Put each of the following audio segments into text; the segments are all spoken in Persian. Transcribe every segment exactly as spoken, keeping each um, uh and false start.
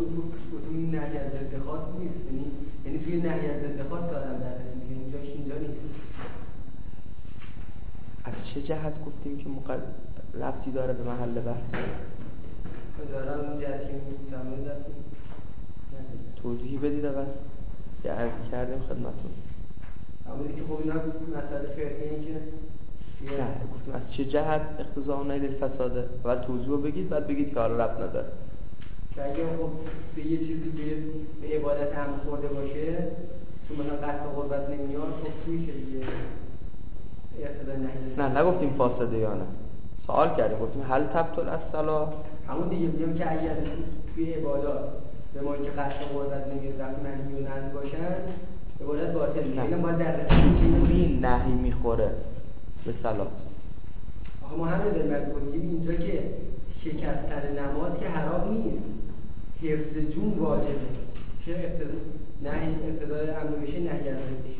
گفتم این نهی از ضد خاص نیست، یعنی یعنی توی نهی از ضد خاص دارم در رسیم که اینجاش اینجا نیست. از چه جهت گفتیم که مقد... ربطی داره به محل بحث؟ دارم اون جهت که میتونم دستیم توضیحی بدید اول یه عرض کردیم خدمتون. اما دیگه خب اینا مسئله فقهی این که نه گفتیم از چه جهت اقتضاء نیل الفساده، اول توضیح رو بگید بعد بگید که حالا ربط نداره. که اگه خب به یه چیزی به, به عبادت هم خورده باشه چون مثلا قصد قربت نمیاد خب میشه دیگه اقتضاء نهی. نه نگفتیم فاسده یا نه، سوال کردیم گفتیم هل تبطل الصلاة. همون دیگه میگم که اگر توی عبادات به ما اینکه قصد قربت نمیاد وقتی منهی و نهی باشن عبادت باطل میشه. اینا باید در این نهی میخوره به صلات. آخه ما همه داریم باید بکنیم اینجا که شکستن نماز که حرام نیست، حفظ جون واجبه که اقتضا نهی اقتضای امر بشه نهی از بشه.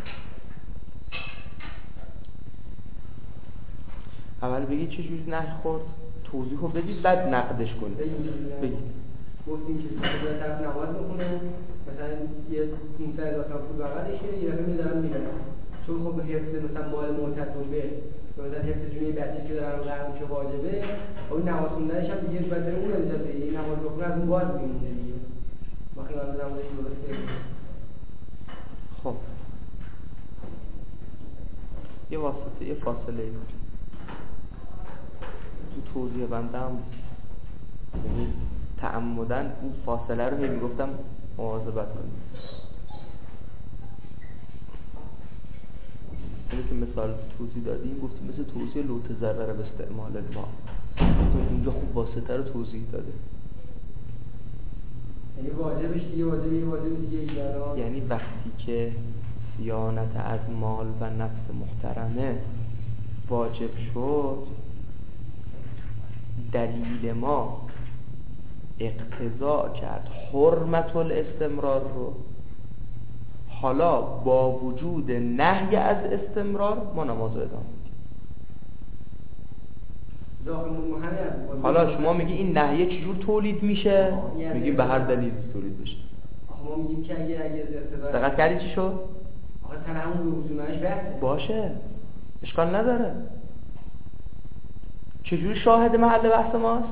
اول بگید چه جوری نهی خورد، توضیح رو بدید بعد نقدش کنید. بگید گفتیم که به طرف نماز میخونه مثلا یه پانصد هزار تومان پول بغلشه یه دفعه میذارن میرن چون خب حفظ مثلا مال معتدون به مثلا حفظ جونی بچه که دارن قرم که واجبه اون نماز خوندنش هم دیگه باید بره اون انجام بده. این نماز بخونه از اون باز میمونه دیگه ما خیلی از نمازش درسته. خب یه واسطه یه فاصله تو توضیح بندم یعنی تعمدن اون فاصله رو هی میگفتم مواظبت کنید. اینه که مثال توضیح دادیم گفتیم مثل توضیح لوت ضرر به استعمال الماء، اینجا خوب واسطه رو توضیح داده. یعنی واجبش دیگه واجبه یه واجب دیگه ایجادا، یعنی وقتی که صیانت از مال و نفس محترمه واجب شد دلیل ما اقتضا کرد حرمت الاستمرار رو، حالا با وجود نهی از استمرار ما نماز رو ادامه میدیم. حالا شما میگی این نهیه چجور تولید میشه؟ میگیم به هر دلیل تولید بشه. ما میگیم که اگه اگه اقتضا دقت کردی چی شد؟ آخه سر همون لزومش بحثه باشه اشکال نداره. چجور شاهد محل بحث ماست؟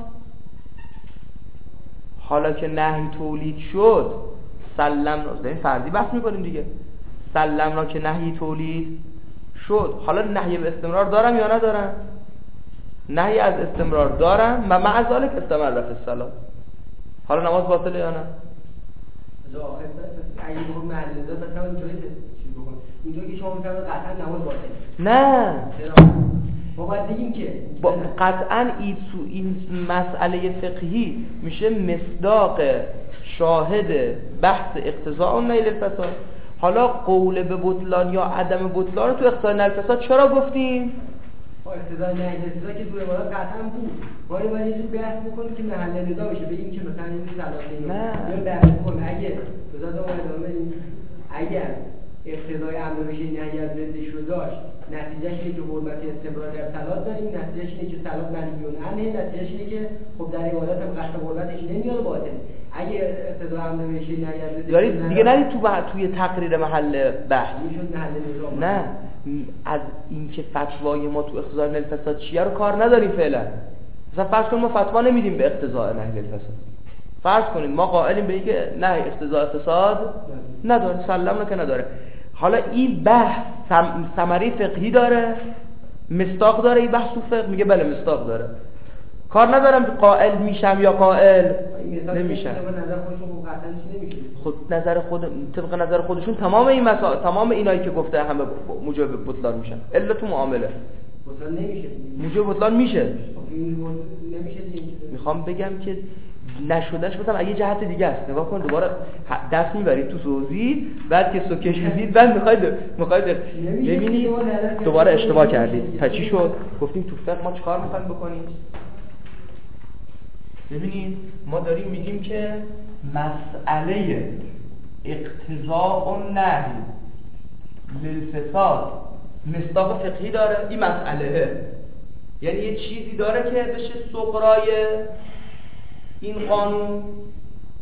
حالا که نهی تولید شد سلم را داریم فردی بحث میکنیم دیگه، سلم را که نهی تولید شد حالا نهی به استمرار دارم یا ندارم؟ نهی از استمرار دارم و مع ذلک استمر فی الصلاة، حالا نماز باطله یا نه؟ از آخر اگه بخوام محل نظر مثلا اینجوری چیز بکنم اینجوری که شما میفهمید قطعا نماز باطله. نه ما باید بگیم که با قطعا این مسئله فقهی میشه مصداق شاهد بحث اقتضاء النیل الفساد. حالا قول به بطلان یا عدم بطلان رو تو اقتضاء النیل الفساد چرا گفتیم؟ با اقتضاء النیل الفساد که دور بالا قطعا بود ما این باید یه بحث بکنیم که محل نزاع بشه، بگیم که مثلا این صلاته نه یا بحث بکنیم اگه بذار دوباره ادامه بدیم اگر اقتضای امر بشه نهی از ضدش رو داشت نتیجهش اینه که حرمت استمرار در صلات داریم، نتیجهش اینه که صلات منهی عنه، نتیجهش اینه که خب در عبادات هم قصد قربتش نمیاد باطل. اگه اقتضای امر بشه نهی از ضدش دارید دیگه نرید تو بح... توی تقریر محل بحث میشد محل نظام. نه از اینکه فتوای ما تو اقتضاء نهی الفساد چیه رو کار نداریم فعلا. مثلا فرض کنیم ما فتوا نمیدیم به اقتضاء نهی الفساد، فرض کنیم ما قائلیم به اینکه نه اقتضاء فساد نداره سلام که نداره. حالا این بحث ثمره فقهی داره، مصداق داره، این بحث تو فقه میگه بله مصداق داره، کار ندارم قائل میشم یا قائل نمیشم. خود نظر خود طبق نظر خودشون تمام این مسائل تمام اینایی که گفته همه موجب بطلان میشن الا تو معامله بطلان نمیشه، موجب بطلان میشه. نمیشه دیگه. میخوام بگم که نشدنش مثلا اگه جهت دیگه است نگاه کن دوباره دست میبرید تو توضیح بعد که سوکش میدید بعد میخواید میخواید ببینید دوباره اشتباه کردید. تا چی شد؟ گفتیم تو فقه ما چیکار میخوایم بکنیم؟ ببینید ما داریم میگیم که مسئله اقتضاء النهی للفساد مصداق فقهی داره. این مسئله یعنی یه چیزی داره که بشه سغرای این قانون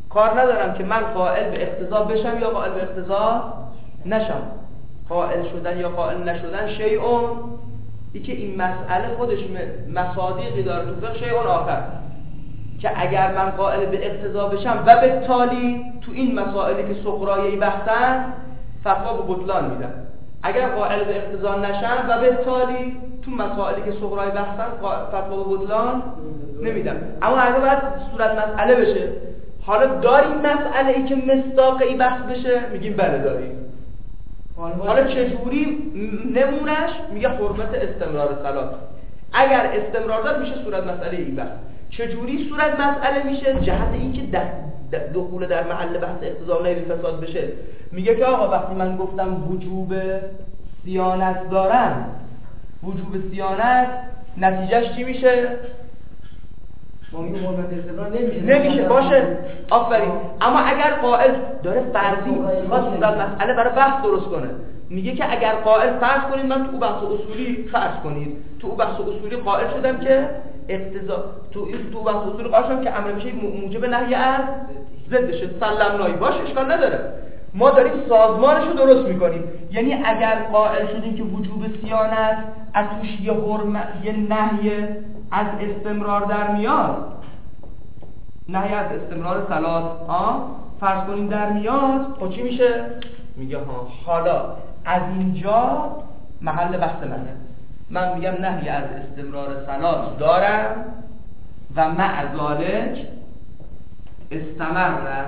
کار ندارم که من قائل به اقتضا بشم یا قائل به اقتضا نشم. قائل شدن یا قائل نشدن شیء ای که این مسئله خودش مصادیقی داره تو فقه شیء آخر، که اگر من قائل به اقتضا بشم و به تالی تو این مسائلی که سغرایی بحثن فتوا به بطلان میدم، اگر قائل به اقتضا نشم و به تالی تو مسائلی که سغرایی بحثن فتوا به بطلان نمیدم. اما اگه باید صورت مسئله بشه، حالا داریم مسئله ای که مصداقی بحث بشه، میگیم بله داریم. حالا چجوری نمونش؟ میگه حرمت استمرار صلات. اگر استمرار داد میشه صورت مسئله ای بحث. چجوری صورت مسئله میشه؟ جهت این که دخول در محل بحث اقتضا نیل فساد بشه. میگه که آقا وقتی من گفتم وجوب صیانت دارم، وجوب صیانت نتیجهش چی میشه؟ ما میگه حرمت استمرار نمیشه. نمیشه باشه. آفرین. اما اگر قائل داره فرضی میخواد صورت مسئله برای بحث درست کنه، میگه که اگر قائل فرض کنید، من تو بحث اصولی فرض کنید تو بحث اصولی قائل شدم که اقتضا تو تو بحث اصولی قائل شدم که امر میشه موجب نهی از ضد شد، سلمنایی باشه، اشکال نداره. ما داریم سازمانش رو درست میکنیم. یعنی اگر قائل شدیم که وجوب صیانت از توش یه حرمت یه نهی از استمرار در میاد، نهی از استمرار صلات ها فرض کنیم در میاد، خب چی میشه؟ میگه ها حالا از اینجا محل بحث منه، من میگم نهی از استمرار صلات دارم و مع ذالک استمر،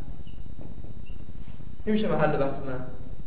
این میشه محل بحث من.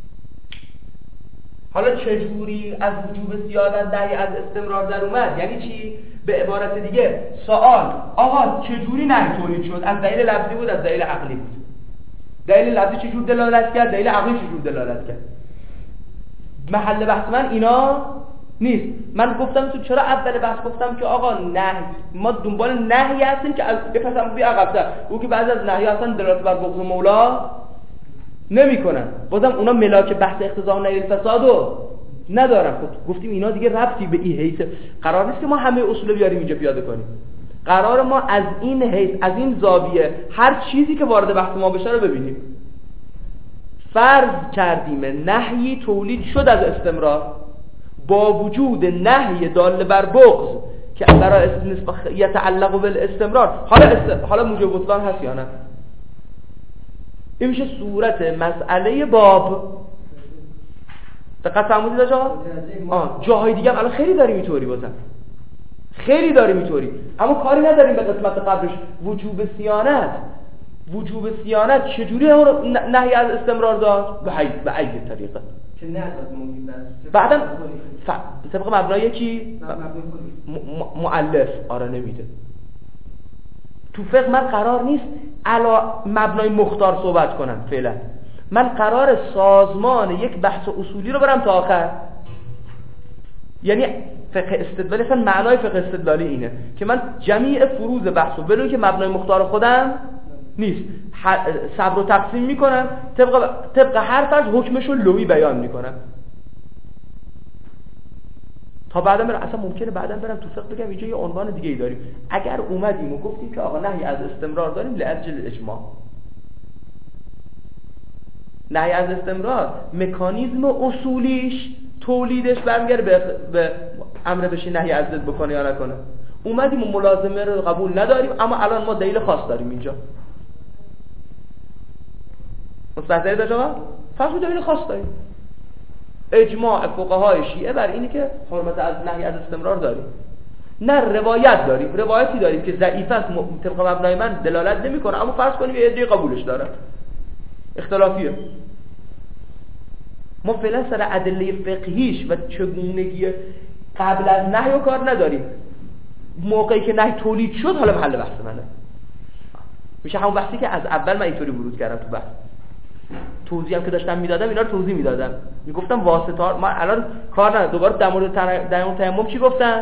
حالا چجوری از وجوب زیادت نهی از استمرار در اومد؟ یعنی چی؟ به عبارت دیگه سوال آقا چجوری نهی تولید شد؟ از دلیل لفظی بود، از دلیل عقلی بود؟ دلیل لفظی چجور دلالت کرد؟ دلیل عقلی چجور دلالت کرد؟ محل بحث من اینا نیست. من گفتم تو چرا اول بحث گفتم که آقا نهی، ما دنبال نهی هستیم که از بپسم بی عقب‌تر، او که بعضی از نهی هستن دلالت بر بغض مولا نمی کنن، بازم اونا ملاک بحث اقتضا و نیل فسادو ندارن. خب گفتیم اینا دیگه ربطی به این حیث قرار نیست که ما همه اصول بیاریم اینجا پیاده کنیم. قرار ما از این حیث، از این زاویه هر چیزی که وارد بحث ما بشه رو ببینیم. فرض کردیم نهی تولید شد از استمرار با وجود نهی دال بر بغض که برای یتعلق بالاستمرار، حالا است... حالا موجب بطلان هست یا نه؟ این میشه صورت مسئله باب. دقت فرمودید آقا؟ آه جاهای دیگه الان خیلی داریم اینطوری، بازم خیلی داریم اینطوری، اما کاری نداریم به قسمت قبلش. وجوب صیانت، وجوب صیانت چجوری نهی از استمرار داد؟ به ای به ای طریقه که نه از ممکن است بعدم ف... طبق مبنای کی؟ م... مؤلف آره نمیده. تو فقه من قرار نیست علا مبنای مختار صحبت کنم فعلا، من قرار سازمان یک بحث اصولی رو برم تا آخر. یعنی فقه استدلالی، اصلا معنای فقه استدلالی اینه که من جمیع فروض بحثو بدون که مبنای مختار خودم نیست صبر و تقسیم میکنم، طبق طبق هر فرض حکمشو لوی بیان میکنم تا بعدا برم. اصلا ممکنه بعدا برم تو فقه بگم اینجا یه عنوان دیگه ای داریم. اگر اومدیم و گفتیم که آقا نهی از استمرار داریم لاجل اجماع، نهی از استمرار مکانیزم اصولیش تولیدش برمیگره به, به امر بشه نهی از ضد بکنه یا نکنه. اومدیم و ملازمه رو قبول نداریم، اما الان ما دلیل خاص داریم اینجا. مستحضری داشت آقا؟ فرض دلیل خاص داریم. اجماع فقهای شیعه بر اینه که حرمت از نهی از استمرار داریم. نه روایت داریم، روایتی داریم که ضعیف است، طبق مبنای من دلالت نمیکنه، اما فرض کنیم یه عده قبولش دارن، اختلافیه. ما فعلا سر ادله فقهیش و چگونگی قبل از نهی و کار نداریم. موقعی که نهی تولید شد حالا محل بحث منه، میشه همون بحثی که از اول من اینطوری ورود کردم تو بحث. توضیح هم که داشتم میدادم اینا رو توضیح میدادم، میگفتم واسطه ها. من الان کار ندارم دوباره در مورد تیمم تیمم چی گفتم؟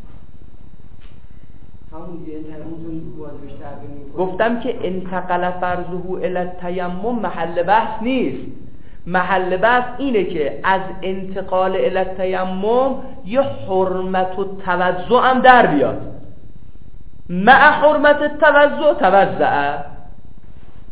همون دیگه تیممتون واجبش تعبیر می‌کنه. گفتم که انتقل فرضه الی التیمم محل بحث نیست. محل بحث اینه که از انتقال الی التیمم یه حرمت و توضع هم در بیاد. مع حرمت التوضع توضع.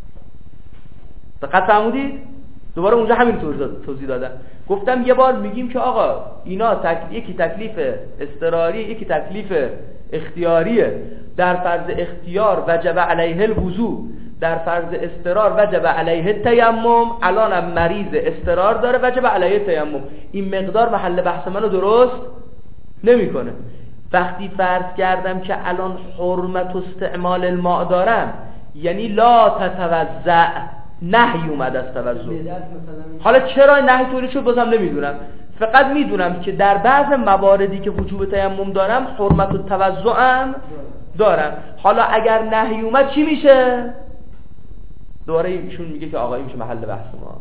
دقت فرمودید؟ دوباره اونجا همین طور توضیح دادم. گفتم یه بار میگیم که آقا اینا تک... یکی تکلیف اضطراری، یکی تکلیف اختیاریه. در فرض اختیار وجب علیه الوضوء، در فرض اضطرار وجب علیه التیمم. الانم مریض اضطرار داره، وجب علیه التیمم. این مقدار محل بحث منو درست نمیکنه. وقتی فرض کردم که الان حرمت استعمال الماء دارم، یعنی لا تتوضأ، نهی اومد از توضؤ. حالا چرا نهی طوری شد بازم نمیدونم، فقط میدونم که در بعض مواردی که وجوب تیمم دارم حرمت التوضؤ هم دارم. حالا اگر نهی اومد چی میشه؟ دوباره ایشون میگه که آقا این میشه محل بحث ما.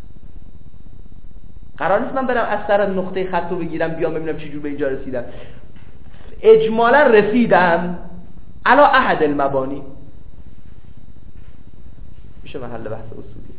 قرار نیست من برم از سر نقطه خط رو بگیرم بیام ببینم چه جور به اینجا رسیدم. اجمالا رسیدم علی احد المبانی، میشه محل بحث اصولی.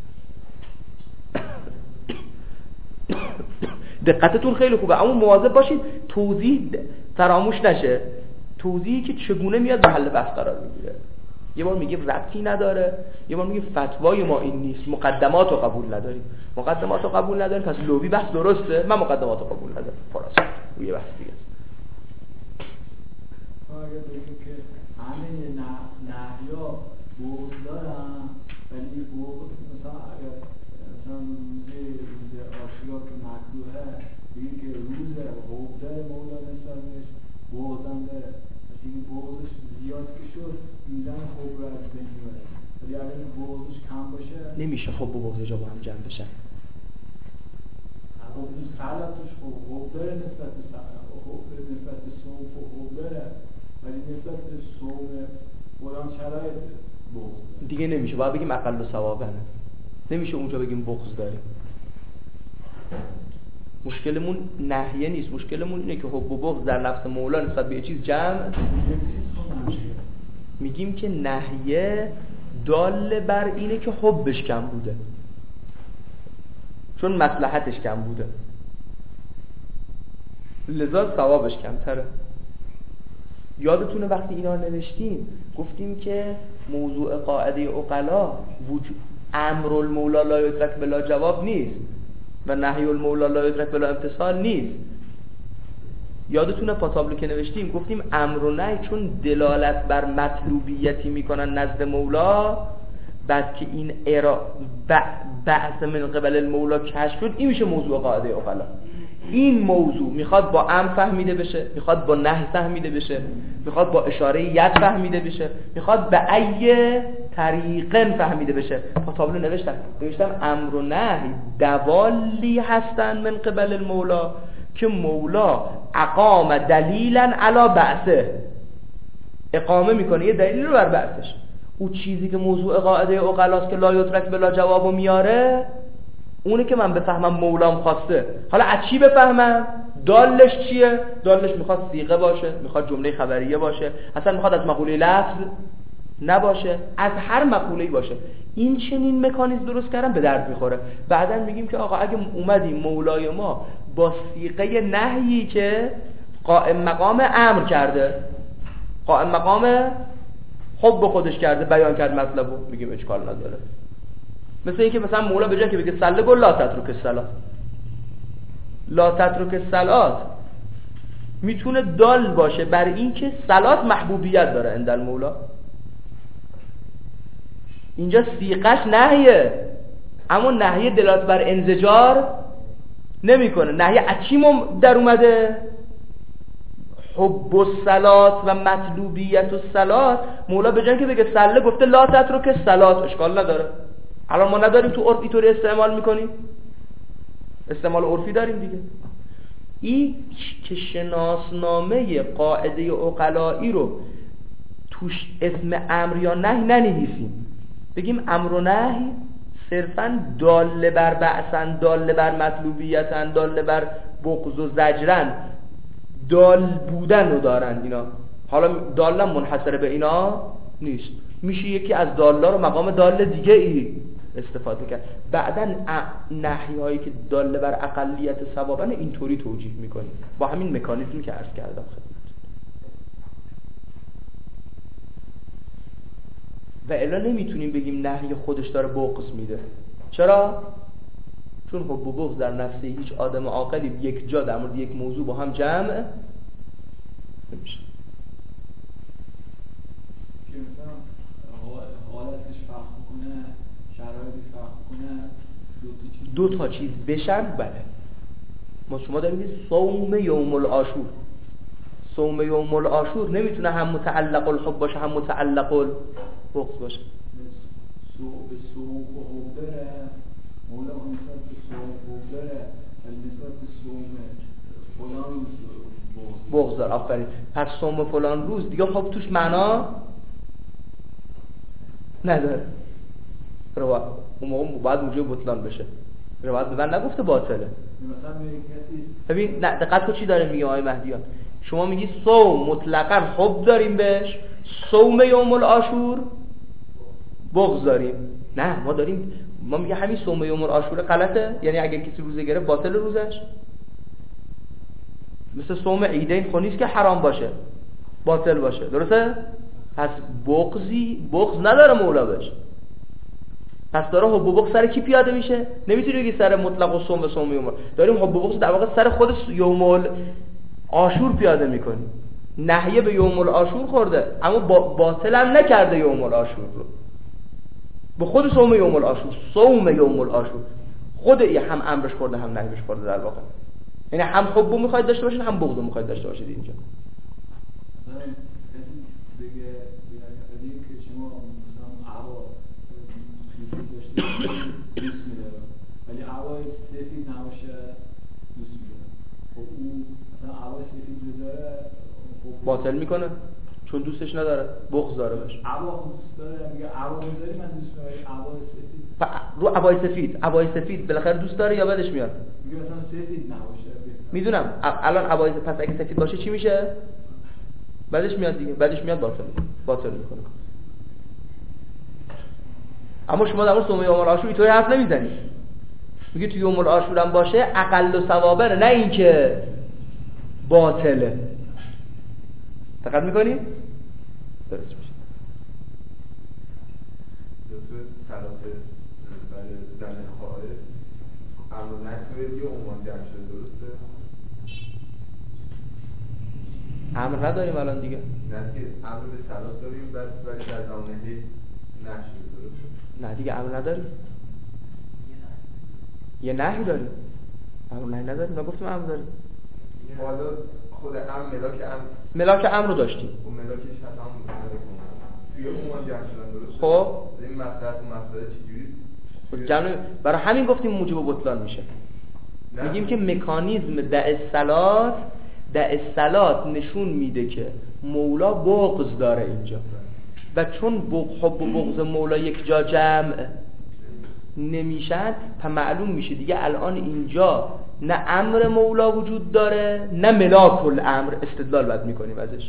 دقتتون خیلی خوبه، اما مواظب باشید توضیح فراموش نشه. توضیحی که چگونه میاد محل بحث قرار میگیره. یه بار میگه ربطی نداره، یه بار میگه فتوای ما این نیست، مقدمات رو قبول نداریم. مقدمات رو قبول نداریم پس لوبی بحث درسته، من مقدمات رو قبول ندارم. فراست روی بحث دیگه است. اگه بگیم که همه نهیا بغض دارن، ولی بغض مثلا اگر مثلا روزه روزه عاشورا که مکروهه، بگیم که روزه حب داره مولا نسبتش، بغض هم داره، پس این بغضش زیاد که شد میزن حب رو از بین میبره. ولی اگر این بغضش کم باشه نمیشه حب و بغض جا با هم جمع بشن. حب تو سلاتش حب داره نسبت به سلات، حب نسبت به صوم حب داره، ولی نسبت به صوم قرآن شرایط بغض دیگه نمیشه. باید بگیم اقل و ثوابه، نمیشه اونجا بگیم بغض داریم. مشکلمون نهیه نیست، مشکلمون اینه که حب و بغض در نفس مولا نسبت به یه چیز جمع. میگیم که نهیه دال بر اینه که حبش کم بوده، چون مصلحتش کم بوده، لذا ثوابش کمتره. یادتونه وقتی اینا نوشتیم گفتیم که موضوع قاعده عقلا وجود امر المولا لا یدرک بلا جواب نیست و نهی المولا لا یدرک بلا امتثال نیست. یادتونه پاتابلو که نوشتیم گفتیم امر و نهی چون دلالت بر مطلوبیتی میکنن نزد مولا، بعد که این ارا بعث من قبل المولا کشف شد، این میشه موضوع قاعده عقلا. این موضوع میخواد با امر فهمیده بشه، میخواد با نهی فهمیده بشه، میخواد با اشاره ید فهمیده بشه، میخواد به ای طریقن فهمیده بشه. پاتابلو نوشتم نوشتم امر و نهی دوالی هستن من قبل المولا که مولا اقام دلیلا علی بعثه، اقامه میکنه یه دلیل رو بر بعثش. او چیزی که موضوع قاعده عقلاست که لا یدرک بلا جوابو میاره، اونه که من بفهمم مولام خواسته. حالا از چی بفهمم؟ دالش چیه؟ دالش میخواد صیغه باشه، میخواد جمله خبریه باشه، اصلا میخواد از مقوله لفظ نباشه، از هر مقوله‌ای باشه. این چنین مکانیزم درست کردن به درد میخوره. بعدن میگیم که آقا اگه اومدیم مولای ما با صیغه نهیی که قائم مقام امر کرده، قائم مقام حب به خودش کرده، بیان کرد مطلبو، میگیم اشکال نداره. مثل اینکه مثلا مولا به جای که بگه صله گل لا تترک الصلات، لا تترک الصلات میتونه دال باشه بر این که صلات محبوبیت داره عند المولا. اینجا صیغش نهیه، اما نهیه دلالت بر انزجار نمیکنه. نهیه از چی در اومده؟ حب الصلات و مطلوبیت الصلات. مولا به جای که بگه صله گفته لا تترک الصلات، اشکال نداره. الان ما نداریم تو عرف اینطوری استعمال میکنیم، استعمال عرفی داریم دیگه. این که شناسنامه قاعده عقلایی رو توش اسم امر یا نهی ننویسیم، بگیم امر و نهی صرفاً دال بر بعثن، دال بر مطلوبیتن، دال بر بغض و زجرن، دال بودن رو دارن اینا. حالا دالم منحصر به اینا نیست، میشه یکی از دالا رو مقام دال دیگه ای استفاده کرد. بعداً نهی هایی که دال بر اقلیت ثوابن اینطوری توجیه میکنیم با همین مکانیزمی که عرض کردم خدمت. و الا نمیتونیم بگیم نهی خودش داره بغض میده. چرا؟ چون حب و بغض در نفس هیچ آدم عاقلی یک جا در مورد یک موضوع با هم جمع نمیشه. که مثلا حالتش فرق کنه، شرایطش فرق کنه، دو تا چیز بشن. بله ما شما داریم میگید صوم یوم العاشور. صوم یوم العاشور نمیتونه هم متعلق الحب باشه هم متعلق البغض باشه. سو به صوم و حب داره، مولا نسبت به صوم و حب داره، ولی نسبت به صوم فلان روز بغض داره. آفرین. پس صوم فلان روز دیگه خب توش معنا نداره. روایت اون موقع باید موجب بطلان بشه. روایت به من نگفته باطله. مثلا کسی ببین نه دقت کن چی داره میگه آقای مهدیان. شما میگی صوم مطلقاً حب داریم بهش، صوم یوم العاشور بغض داریم. نه ما داریم ما میگه همین صوم یوم العاشور غلطه، یعنی اگه کسی روزه گرفت باطل روزش. مثل صوم عیدین خب نیست که حرام باشه باطل باشه، درسته؟ پس بغضی بغض نداره مولا بهش. پس داره حب و بغض سر کی پیاده میشه؟ نمیتونی بگی سر مطلق و صوم و صوم یوم. داریم حب و بغض در واقع سر خود یوم العاشور پیاده میکنیم. نهیه به یوم العاشور خورده اما باطل هم نکرده یوم العاشور رو. به خود صوم یوم العاشور، صوم یوم العاشور خود ای هم امرش خورده هم نهیش خورده در واقع. یعنی هم حب میخواید داشته باشید هم بغض میخواید داشته باشید اینجا. دیگه دیگه که شما مثلا عبا دوست می‌داره ولی عبای سفید نباشه دوست می‌داره. خب اون مثلا عبای سفید بذاره باطل میکنه چون دوستش نداره، بغض داره بهش. عبا دوست داره میگه عبا بذاری من دوست دارم عبای سفید. رو عبای سفید، عبای سفید بالاخره دوست داره یا بدش میاد؟ میگه مثلا سفید نباشه. میدونم الان عبای پس اگه سفید باشه چی میشه؟ بعدش میاد دیگه، بعدش میاد باطل باطل میکنه. اما شما در مورد صوم یوم العاشور اینطوری حرف نمیزنید. میگه تو یوم العاشور هم باشه اقل و ثوابه، نه اینکه باطله. دقت میکنید؟ درست میشه. دکتر صلات برای زن خواهد امر نکوه یه عنوان جمع شده درسته؟ امر نداریم الان دیگه. نه که امر به صلات داریم بعد ولی در زمانه نشده درسته؟ نه دیگه امر نداریم. یه نهی داریم. امر نهی نداریم. نگفتیم امر داریم. حالا خود امر ملاک امر ملاک امر رو داشتیم. اون ملاکش هست هم توی عنوان جمع شدن درسته؟ خب این مسئله و مسئله چجوری؟ جمع برای همین گفتیم موجب بطلان میشه. میگیم که مکانیزم دع الصلات دع الصلات نشون میده که مولا بغض داره اینجا و چون حب و بغض مولا یک جا جمع نمیشن تا معلوم میشه دیگه الان اینجا نه امر مولا وجود داره نه ملاک الامر. استدلال باید میکنیم ازش.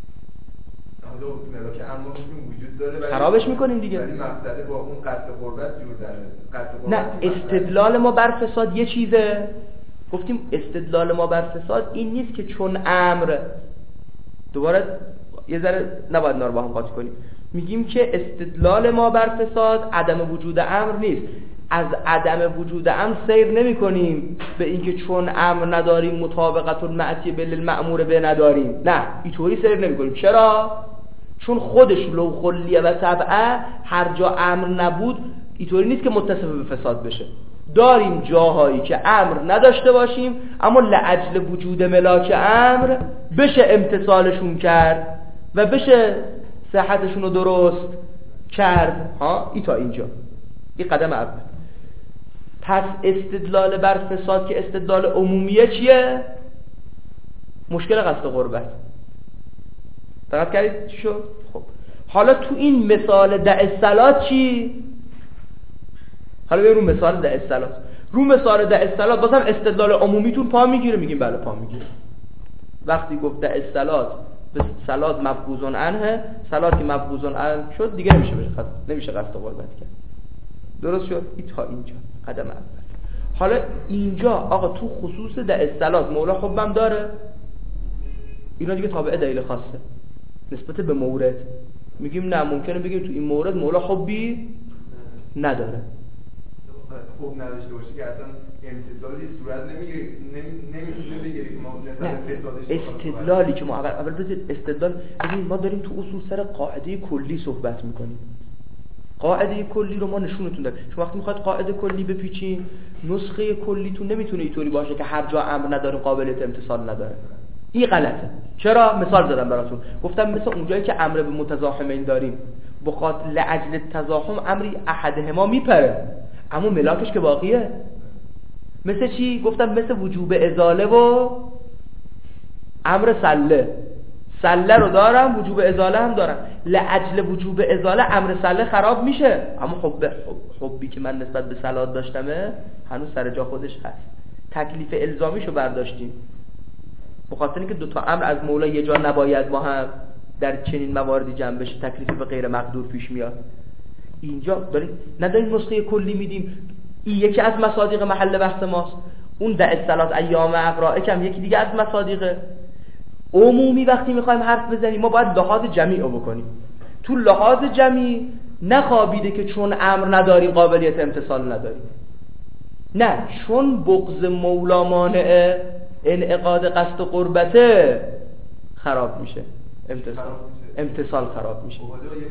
حالا ملاک امر وجود داره خرابش میکنیم دیگه. ولی مسئله با اون قصد قربت جور داره. نه استدلال ما بر فساد یه چیزه. گفتیم استدلال ما بر فساد این نیست که چون امر، دوباره یه ذره نباید اینا رو با هم قاطی کنیم. میگیم که استدلال ما بر فساد عدم وجود امر نیست. از عدم وجود امر سیر نمی کنیم به اینکه چون امر نداریم مطابقت المعصیه بالمأمور به نداریم. نه اینطوری سیر نمی کنیم. چرا؟ چون خودش لو خلیه و تبعه هر جا امر نبود اینطوری نیست که متصف به فساد بشه. داریم جاهایی که امر نداشته باشیم اما لعجل وجود ملاک امر بشه امتصالشون کرد و بشه صحتشون رو درست کرد. ها ای تا اینجا این قدم اول. پس استدلال بر فساد که استدلال عمومیه چیه؟ مشکل قصد قربت. دقت کردید چی شد؟ خب حالا تو این مثال دع الصلات چی؟ حالا بریم رو مثال دع الصلات. رو مثال دع الصلات بازم استدلال عمومیتون پا میگیره؟ میگیم بله پا میگیره. وقتی گفت دع الصلات به صلات مفقوزون عنه، صلاتی مفقوزون عنه شد دیگه نمیشه بشه قصد نمیشه قصد قربت کرد. درست شد؟ این تا اینجا قدم اول. حالا اینجا آقا تو خصوص دع الصلات مولا حبم داره، اینا دیگه تابع دلیل خاصه نسبت به مورد. میگیم نه، ممکنه بگیم تو این مورد مولا حبی نداره. خوب نداشته باشه که اصلا امتثالی صورت نمیگیره، نمیتونه بگیره که ما مثلا استدلالی که ما اول اول بذارید استدلال ببینید ما داریم تو اصول سر قاعده کلی صحبت میکنیم. قاعده کلی رو ما نشونتون دادیم. شما وقتی میخواید قاعده کلی بپیچین، نسخه کلیتون نمیتونه اینطوری باشه که هر جا امر نداره قابلیت امتثال نداره. این غلطه. چرا؟ مثال زدم براتون، گفتم مثل اونجایی که امر به متزاحمین داریم، بخاطر لاجل تزاحم امری احدهما میپره اما ملاکش که باقیه. مثل چی؟ گفتم مثل وجوب ازاله و امر سله. سله رو دارم، وجوب ازاله هم دارم. لاجل وجوب ازاله امر سله خراب میشه، اما حب حبی که من نسبت به صلات داشتمه هنوز سر جا خودش هست. تکلیف الزامیشو برداشتیم بخاطر اینکه دو تا امر از مولا یه جا نباید با هم در چنین مواردی جمع بشه، تکلیفی به غیر مقدور پیش میاد. اینجا داریم نداریم نسخه کلی میدیم، این یکی از مصادیق محل بحث ماست، اون ده الصلات ایام اقرائه کم یکی دیگه از مصادیقه. عمومی وقتی میخوایم حرف بزنیم ما باید لحاظ جمعی رو بکنیم. تو لحاظ جمعی نخوابیده که چون امر نداریم قابلیت امتثال نداریم، نه، چون بغض مولا مانع انعقاد قصد قربته خراب میشه، امتثال امتثال خراب میشه.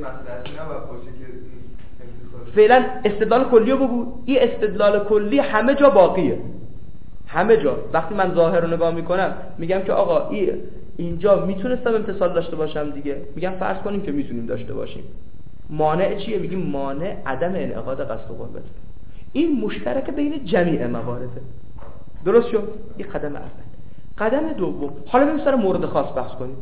فعلا استدلال کلی رو بگو. این استدلال کلی همه جا باقیه، همه جا. وقتی من ظاهر رو نگاه میکنم میگم که آقا این اینجا میتونستم امتثال داشته باشم دیگه، میگم فرض کنیم که میتونیم داشته باشیم. مانع چیه؟ میگیم مانع عدم انعقاد قصد قربت. این مشترک بین جمیع موارده. درست شد؟ این قدم اول. قدم دوم، حالا بریم سر مورد خاص بحث کنیم.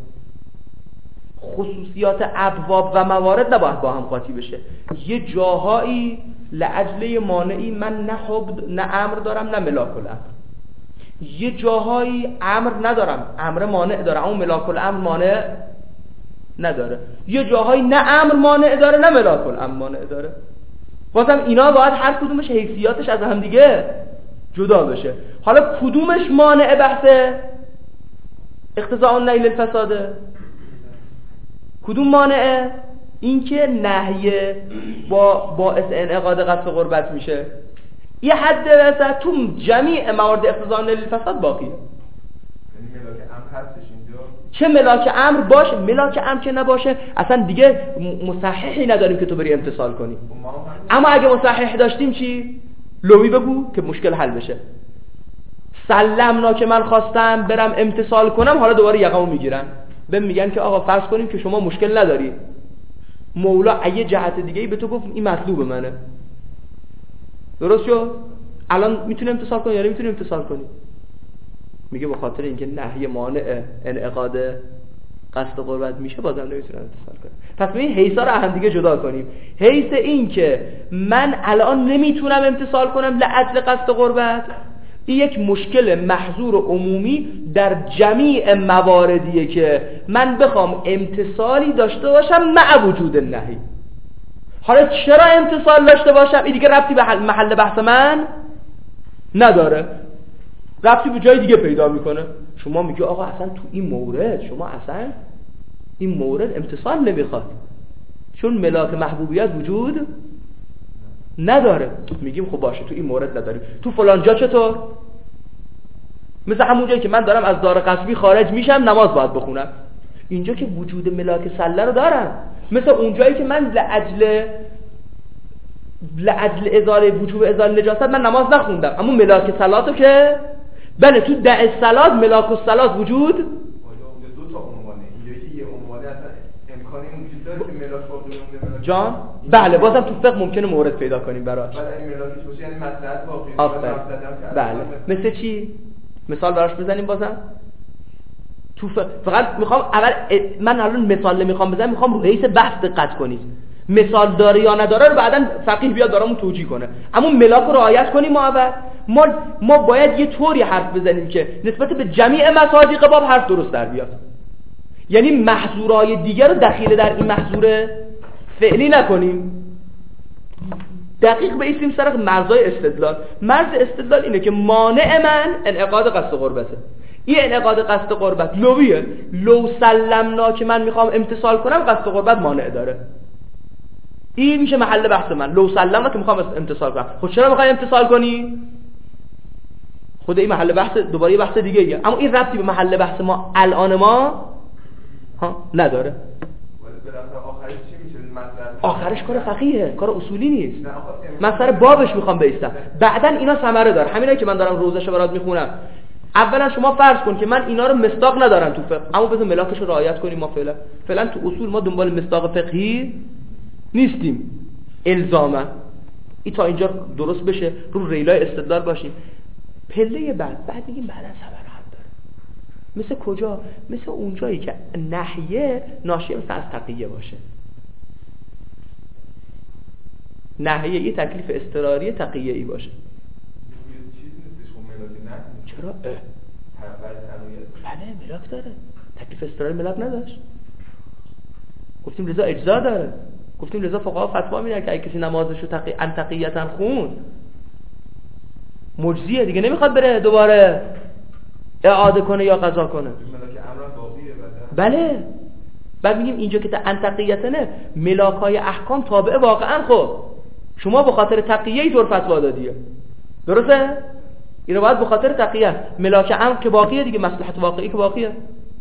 خصوصیات ابواب و موارد نباید با هم قاطی بشه. یه جاهایی لاجل مانعی من نه حب نه امر دارم نه ملاک الامر، یه جاهایی امر ندارم امر مانع دارم اما ملاک الامر مانع نداره، یه جاهایی نه امر مانع داره نه ملاک الامر مانع داره. بازم اینا باید هر کدومش حیثیاتش از هم دیگه جدا بشه. حالا کدومش مانع بحث اقتضاء النهی للفساده؟ کدوم مانعه؟ این که نهی با باعث انعقاد قصد قربت میشه. یه حد وسط تو جمیع موارد اقتضاء النهی للفساد باقیه. یعنی ملاک امر هستش اینجا؟ چه ملاک امر باشه، ملاک امر که نباشه اصلا دیگه مصححی نداریم که تو بری امتثال کنی. اما اگه مصحح داشتیم چی؟ لوی بگو که مشکل حل بشه. سلمنا که من خواستم برم امتثال کنم، حالا دوباره یقمو میگیرن بهم میگن که آقا فرض کنیم که شما مشکل نداری، مولا یه جهت دیگه ای به تو گفت این مطلوب منه. درست شد؟ الان میتونی امتثال کنی یا نمیتونی امتثال کنی؟ میگه به خاطر اینکه نهی مانع انعقاد قصد قربت میشه بازم نمیتونم امتثال کنم. پس ببین حیثا رو هم دیگه جدا کنیم. حیث این که من الان نمیتونم امتثال کنم لاجل قصد قربت، این یک مشکل محظور و عمومی در جمیع مواردیه که من بخوام امتثالی داشته باشم مع وجود النهی. حالا چرا امتثال داشته باشم؟ این دیگه ربطی به محل بحث من نداره، ربطی به جای دیگه پیدا میکنه. شما میگی آقا اصلا تو این مورد شما اصلا این مورد امتثال نمیخواد چون ملاک محبوبیت وجود نداره. میگیم خب باشه تو این مورد نداریم، تو فلان جا چطور؟ مثل همون جایی که من دارم از دار قصبی خارج میشم نماز باید بخونم، اینجا که وجود ملاک سله رو دارم. مثل اون جایی که من لاجل لاجل ازاله وجوب ازاله نجاست من نماز نخوندم اما ملاک صلاتو که بله تو ده الصلات ملاک الصلات وجود دو تا عنوانه. اینجایی که یه عنوانه اصلا امکانی وجود داره که ملاک باقی مونده جان بله بازم تو فقه ممکنه مورد پیدا کنیم براش. بعد این ملاکش باشه یعنی مصلحت باقی. آفرین. بله مثل چی؟ مثال براش بزنیم بازم. تو ف... فقط میخوام اول من الان مثال نمیخوام بزنم، میخوام رو حیث بحث دقت کنید. مثال داره یا نداره رو بعداً فقیه بیاد برامون توجیه کنه، اما ملاک رو رعایت کنیم. ما اول ما ما باید یه طوری حرف بزنیم که نسبت به جمیع مصادیق باب حرف درست در بیاد. یعنی محظورای دیگر رو دخیل در این محظور فعلی نکنیم. دقیق بایستیم سر مرزای استدلال. مرز استدلال اینه که مانع من انعقاد قصد قربته. این انعقاد قصد قربت لویه. لو سلمنا که من میخوام امتثال کنم قصد قربت مانع داره. این میشه محل بحث من. لو سلمنا که میخوام امتثال کنم. خب چرا میخوای امتثال کنی؟ خود این محل بحث دوباره یه بحث دیگه ایه. اما این ربطی به محل بحث ما الان ما ها نداره. آخرش چی میشه؟ آخرش کار فقیهه، کار اصولی نیست. من سر بابش میخوام بیستم. بعدن اینا ثمره داره. همینایی که من دارم روزش برات میخونم. اولا شما فرض کن که من اینا رو مصداق ندارم تو فقه، اما بذار ملاکش رو رعایت کنیم. ما فعلا فعلا تو اصول ما دنبال مصداق فقهی نیستیم الزاما. این تا اینجا درست بشه، رو ریلای استدلال باشیم. پله بعد بعد میگیم بعدن ثمره هم داره. مثل کجا؟ مثل اونجایی که نهیه ناشی مثل از تقیه باشه. نهیه یه تکلیف اضطراری تقیه ای باشه. چرا؟ بله ملاک داره. تکلیف اضطراری ملاک نداشت. گفتیم لذا اجزا داره. گفتیم لذا فقها فتوا میدن که اگه کسی نمازشو تقی ان تقیتا خون مجزیه دیگه، نمیخواد بره دوباره اعاده کنه یا قضا کنه. بله. بعد میگیم اینجا که ان تقیتنه ملاکای احکام تابع واقعا. خب شما به خاطر تقیه اینطور فتوا دادیه، درسته؟ این رو باید به خاطر تقیه. ملاک امر که باقیه دیگه، مصلحت واقعی که باقیه.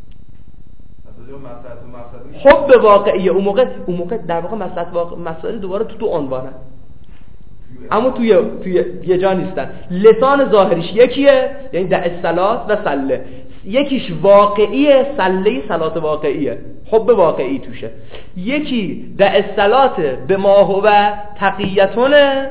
حب واقعیه. اون موقع اون موقع در واقع مصلحت واقع مسائل دوباره تو تو عنوانه، اما توی توی یه جا نیستن. لسان ظاهریش یکیه، یعنی دع الصلات و صله. یکیش واقعیه، صله صلات واقعیه، حب واقعی توشه. یکی دع الصلات به ما هو تقیتونه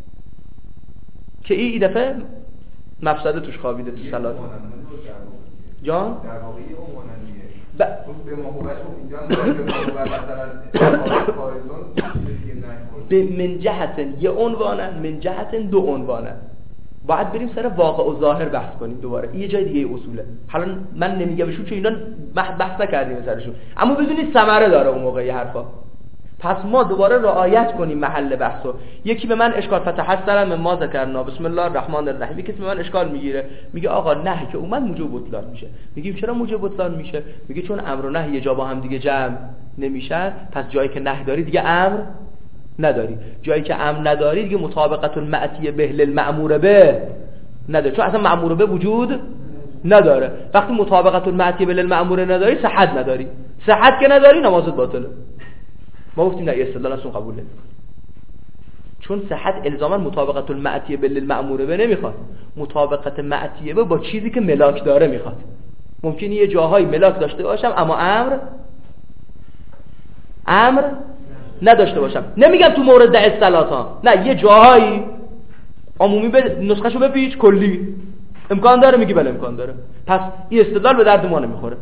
که این دفعه مفسده توش خوابیده تو صلات. جان در واقعی اون مانندیه ب... به ما هوش اینجا به ما هو مثلا خارزون به من جهت یه عنوانن، من جهت دو عنوانن. باید بریم سر واقع و ظاهر بحث کنیم دوباره. این یه جای دیگه اصوله. حالا من نمیگمشون چون اینا بحث نکردیم سرشون، اما بدونید ثمره داره اون موقع یه حرفا. پس ما دوباره رعایت کنیم محل بحثو. یکی به من اشکال فتح السلام ما ذکرنا بسم الله الرحمن الرحیم، یکی به من اشکال میگیره میگه آقا نهی که اومد موجب بطلان میشه. میگیم چرا موجب بطلان میشه؟ میگه چون امر و نهی یه جا با هم دیگه جمع نمیشن، پس جایی که نهی داری دیگه امر نداری، جایی که امر نداری دیگه مطابقت المعتی به للمأمور به نداره، چون اصلا مأمور به وجود نداره. وقتی مطابقت المعتی به للمأمور نداری صحت نداری، صحت که نداری نمازت باطله. ما گفتیم نه استدلال اصلا قبول نمی‌کنه، چون صحت الزاما مطابقت المعتی به للمأمور به نمیخواد، مطابقت معتی به با چیزی که ملاک داره میخواد. ممکنه یه جاهای ملاک داشته باشم اما امر امر نداشته باشم. نمیگم تو مورد دع الصلات ها، نه یه جاهایی عمومی به نسخهشو بپیچ کلی امکان داره، میگی بله امکان داره. پس این استدلال به درد ما نمیخوره.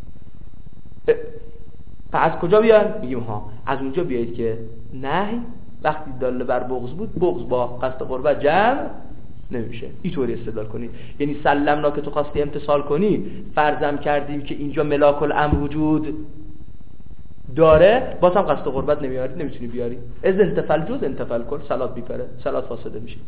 پس از کجا بیان؟ میگیم ها از اونجا بیایید که نهی وقتی داله بر بغض بود، بغض با قصد قربت جمع نمیشه. اینطوری استدلال کنید. یعنی سلمنا که تو خواستی امتثال کنی، فرضم کردیم که اینجا ملاک الامر وجود داره، باز هم قصد قربت نمیاری، نمیتونی بیاری. از انتفال جز انتفال کل صلات بیپره، صلات فاسده میشه.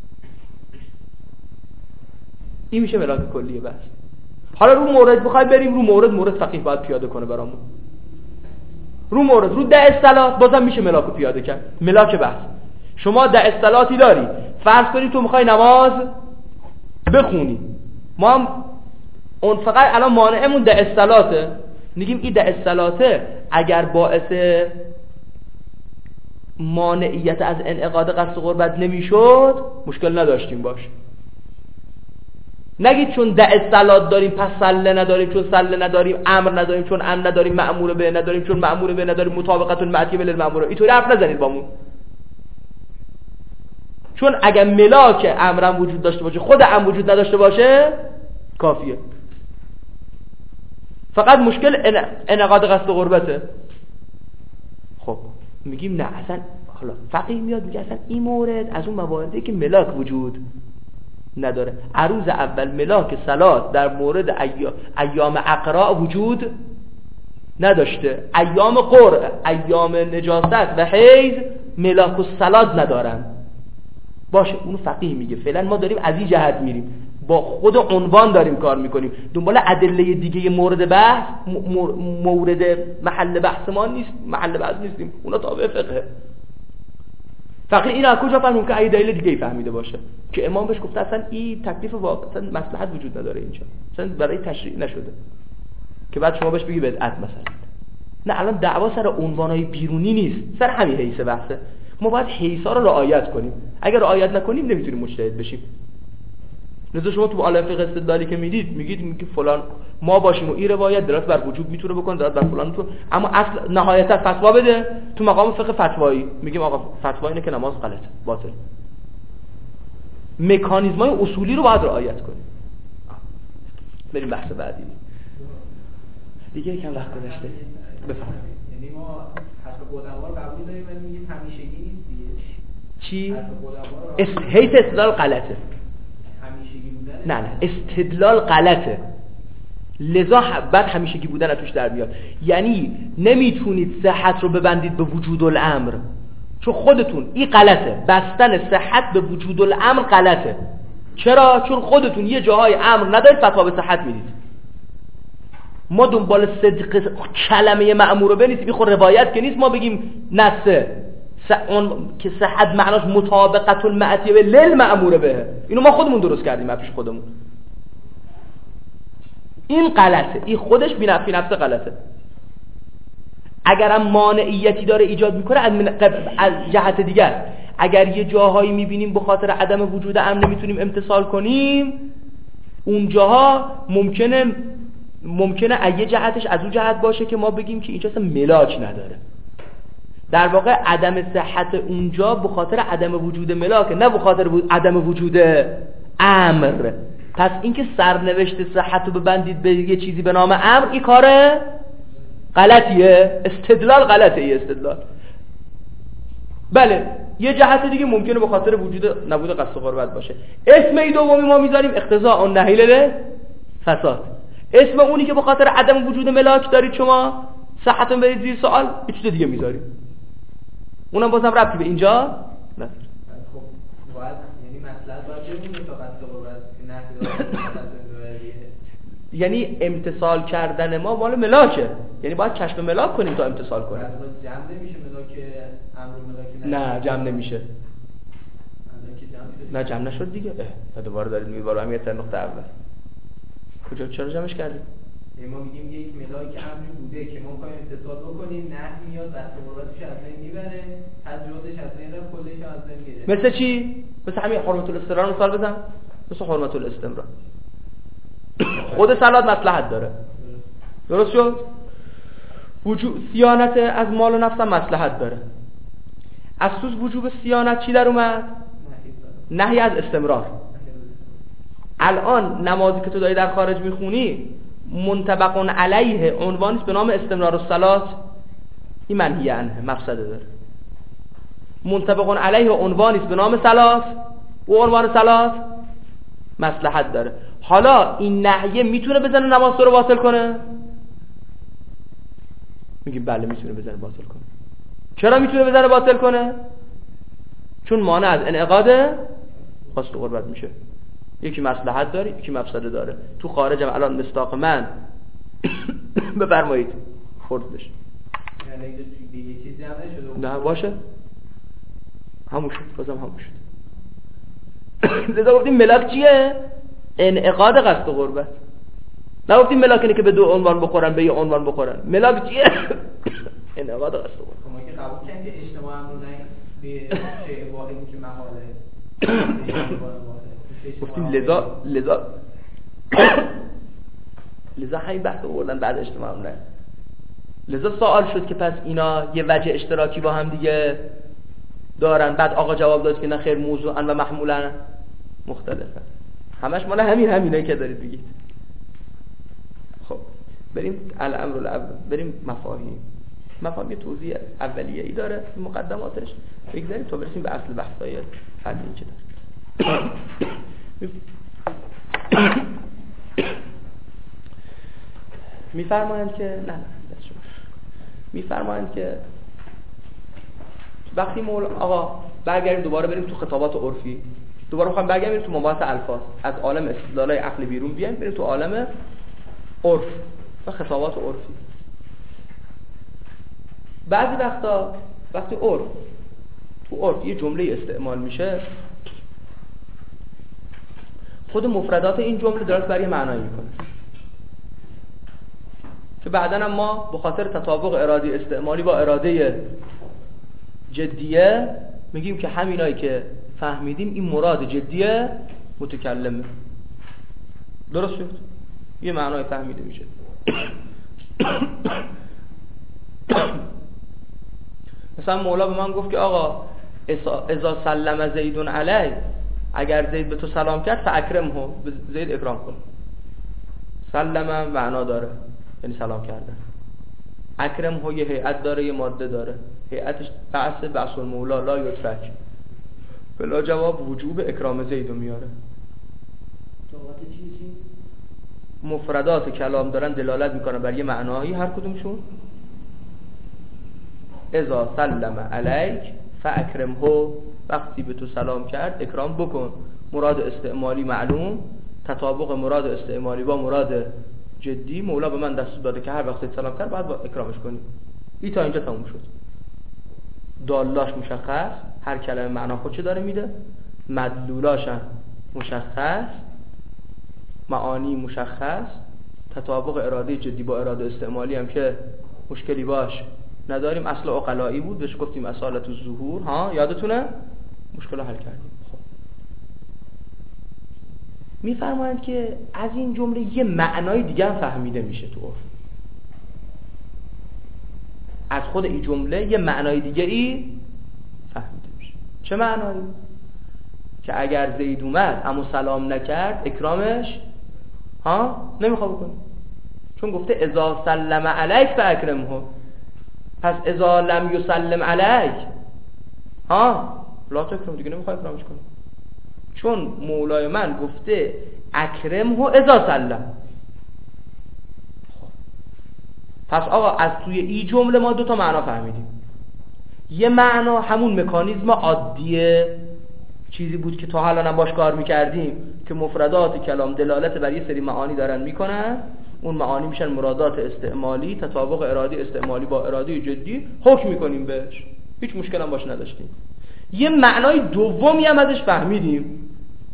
این میشه ملاک کلیه بس. حالا رو مورد بخوای بریم رو مورد، مورد فقیه باید پیاده کنه برامون. رو مورد رو دع الصلات بازم میشه ملاکو پیاده کرد. ملاک بحث شما دع الصلاتی داری، فرض کنی تو میخوای نماز بخونی، ما هم اون فقط الان مانعمون دع الصلاته، میگیم این دع الصلاته اگر باعث مانعیت از انعقاد قصد قربت نمیشد مشکل نداشتیم باش. نگید چون دع الصلات داریم پس صله نداریم، چون صله نداریم امر نداریم، چون امر نداریم مأمور به نداریم، چون مأمور به نداریم مطابقت المعتی به للمأمور. اینطوری حرف نزنید بامون، چون اگر ملاک امرم وجود داشته باشه خود امر وجود نداشته باشه کافیه. فقط مشکل انعقاد قصد قربته. خب میگیم نه اصلا، حالا فقیه میاد میگه اصلا این مورد از اون مواردی که ملاک وجود نداره. عروض اول ملاک صلات در مورد ایام, ایام اقراء وجود نداشته، ایام قرء، ایام نجاست و حیض ملاک الصلات ندارن. باشه اونو فقیه میگه. فعلا ما داریم از این جهت میریم، با خود عنوان داریم کار میکنیم، دنبال ادله دیگه مورد بحث مورد محل بحث ما نیست، محل بحث نیستیم، اونا تابع فقهه. فقط این از کجا فهمیم که ای دلیل دیگه فهمیده باشه که امام بهش گفته اصلا این تکلیف واقع اصلا مصلحت وجود نداره اینجا، اصلا برای تشریع نشده که بعد شما بهش بگی بدعت مثلا. نه، الان دعوا سر عنوانای بیرونی نیست، سر همین حیث بحثه. ما باید حیثا رو رعایت کنیم، اگر رعایت نکنیم نمیتونیم مجتهد بشیم. لذا شما تو عالم فقه استدلالی که میدید میگید میگه فلان ما باشیم و این روایت دلالت بر وجوب میتونه بکنه، دلالت بر فلان میتونه، اما اصل نهایتا فتوا بده تو مقام فقه فتوایی، میگیم آقا فتوا اینه که نماز غلطه، باطل. مکانیزمای اصولی رو باید رعایت کنیم. بریم بحث بعدی دیگه، یکم وقت گذشته. بفرمایید. یعنی ما حسب قدما رو قبول داریم ولی میگیم همیشگی نیست دیگه. چی؟ حسب قدما رو حیث استدلال غلطه. همیشگی بودن نه نه استدلال غلطه، لذا بعد همیشگی بودن توش در بیاد. یعنی نمیتونید صحت رو ببندید به وجود الامر، چون خودتون این غلطه، بستن صحت به وجود الامر غلطه. چرا؟ چون خودتون یه جاهای امر ندارید فتوا به صحت میدید. ما دنبال صدق کلمه مأمور به نیست، بخور روایت که نیست ما بگیم نسه اون که صحت معناش مطابقت المعتیه به للمأمور به، اینو ما خودمون درست کردیم پیش خودمون. این غلطه، این خودش بی نفی نفسه غلطه. اگرم مانعیتی داره ایجاد میکنه از جهت دیگر، اگر یه جاهایی میبینیم به خاطر عدم وجود امر نمیتونیم امتثال کنیم، اون جاها ممکنه ممکنه از یه جهتش از اون جهت باشه که ما بگیم که اینجا اصلا ملاک نداره. در واقع عدم صحت اونجا به خاطر عدم وجود ملاک، نه به خاطر عدم وجود امر. پس اینکه سرنوشت صحت رو ببندید به یه چیزی به نام امر، این کار غلطیه، استدلال غلطه. ای استدلال بله. یه جهت دیگه ممکنه به خاطر وجود نبود قصد قربت باشه. اسم ای دومی ما میذاریم اقتضاء النهی فساد. اسم اونی که به خاطر عدم وجود ملاک دارید شما صحتون برید زیر سوال، یه چیز دیگه میذاریم، اونم بازم ربطی به اینجا نه. خب باید یعنی مصلحت باید بمونه تا قصد قربت نحوی یعنی امتصال کردن ما مال ملاکه، یعنی باید کشف ملاک کنیم تا امتصال کنیم. جمع نمیشه ملاک امر ملاک نه جمع نمیشه. نه جمع نشد دیگه. اه دوباره دارید میبارو هم یه تر نقطه اول کجا چرا جمعش کردیم؟ ما میگیم یک ملاک امری بوده که ما می‌خوایم امتصال بکنیم، نه میاد قصد قربتش از بین میبره، تجربهش از بین رفت، کلش از بین میره. مثل چی؟ مثل همین حرمت الاستمرار مثال بزن. مثل حرمت الاستمرار خود صلات مصلحت داره، درست شد؟ وجوب صیانت از مال و نفس هم مصلحت داره. از توش وجوب صیانت چی در اومد؟ نهی از استمرار. الان نمازی که تو داری در خارج میخونی منطبقون علیه عنوانیست به نام استمرار الصلات، این منهی عنه، مفسده داره. منطبقون علیه عنوانیست به نام صلات و عنوان صلات مصلحت داره. حالا این نهیه میتونه بزنه نماز تو رو باطل کنه؟ میگیم بله میتونه بزنه باطل کنه. چرا میتونه بزنه باطل کنه؟ چون مانع از انعقاد قصد قربت میشه. یکی مصلحت داره، یکی مفسده داره. تو خارج هم الان مصداق من بفرمایید خورد بشه. یعنی دیگه چیزی هم نشده؟ نه باشه همون شد، بازم همون شد. لذا گفتیم ملاک چیه؟ انعقاد قصد قربت. نه گفتیم ملاک اینه که به دو عنوان بخورن به یه عنوان بخورن. ملاک چیه؟ انعقاد قصد قربت. ما که قبول کردیم که اجتماع امر نه به شیء واحدی که محاله. گفتیم لذا لذا لذا همین بحث آوردن بعد اجتماع امر. لذا سوال شد که پس اینا یه وجه اشتراکی با هم دیگه دارن. بعد آقا جواب داد که نه خیر، موضوعا و محمولا مختلفن. همش مال همین همینایی که دارید بگید. خب بریم الامر الاول، بریم مفاهیم. مفاهیم توضیح اولیه ای داره، مقدماتش بگذاریم تا برسیم به اصل بحثای بعدی چه داره. میفرمایند که نه نه میفرمایند که وقتی مول آقا برگردیم دوباره بریم تو خطابات عرفی، دوباره میخوام برگردیم تو مباحث الفاظ، از عالم استدلالای عقل بیرون بیایم بریم تو عالم عرف و خطابات عرفی. بعضی وقتا وقتی عرف تو عرف یه جمله استعمال میشه، خود مفردات این جمله دلالت بر یه معنایی میکنه که بعداً هم ما به خاطر تطابق اراده استعمالی با اراده جدیه میگیم که همینایی که فهمیدیم این مراد جدیه متکلمه. درست شد؟ یه معنای فهمیده میشه. مثلا مولا به من گفت که آقا اذا سلم زیدون علی، اگر زید به تو سلام کرد فاکرمه، به زید اکرام کن. سلم معنا داره یعنی سلام کردن. اکرمه یه هیئت داره، یه ماده داره، هیئتش بعث بعث المولا لا یترک، بلا جواب وجوب اکرام زیدو میاره. مفردات کلام دارن دلالت میکنن بر یه معنایی هر کدومشون. اذا سلم علیک فاکرمه، وقتی به تو سلام کرد اکرام بکن. مراد استعمالی معلوم، تطابق مراد استعمالی با مراد جدی. مولا به من دستور داده که هر وقت سلام کرد باید با اکرامش کنی. این تا اینجا تموم شد. دالاش مشخص، هر کلمه معنا خودش داره میده. مدلولاش هم مشخص، معانی مشخص. تطابق اراده جدی با اراده استعمالی هم که مشکلی باش نداریم. اصل عقلایی بود، بهش گفتیم اصالت الظهور. ها یادتونه؟ مشکل حل کردیم. خب میفرمایند که از این جمله یه معنای دیگه هم فهمیده میشه تو عرف. از خود این جمله یه معنای دیگه ای فهمیده میشه. چه معنایی؟ که اگر زید اومد اما سلام نکرد اکرامش ها نمیخواد بکنه، چون گفته اذا سلم علیک فاکرمه. پس اذا لم یسلم علیک ها لا تکرم، دیگه نمیخواد اکرامش کنه، چون مولای من گفته اکرمه اذا سلم. پس آقا از توی این جمله ما دو تا معنا فهمیدیم. یه معنا همون مکانیزم عادیه، چیزی بود که تا حالا باش کار میکردیم که مفردات کلام دلالت بر یه سری معانی دارن میکنن. اون معانی میشن مرادات استعمالی، تطابق اراده استعمالی با اراده جدی، حکم میکنیم بهش، هیچ مشکل هم باش نداشتیم. یه معنای دومی هم ازش فهمیدیم،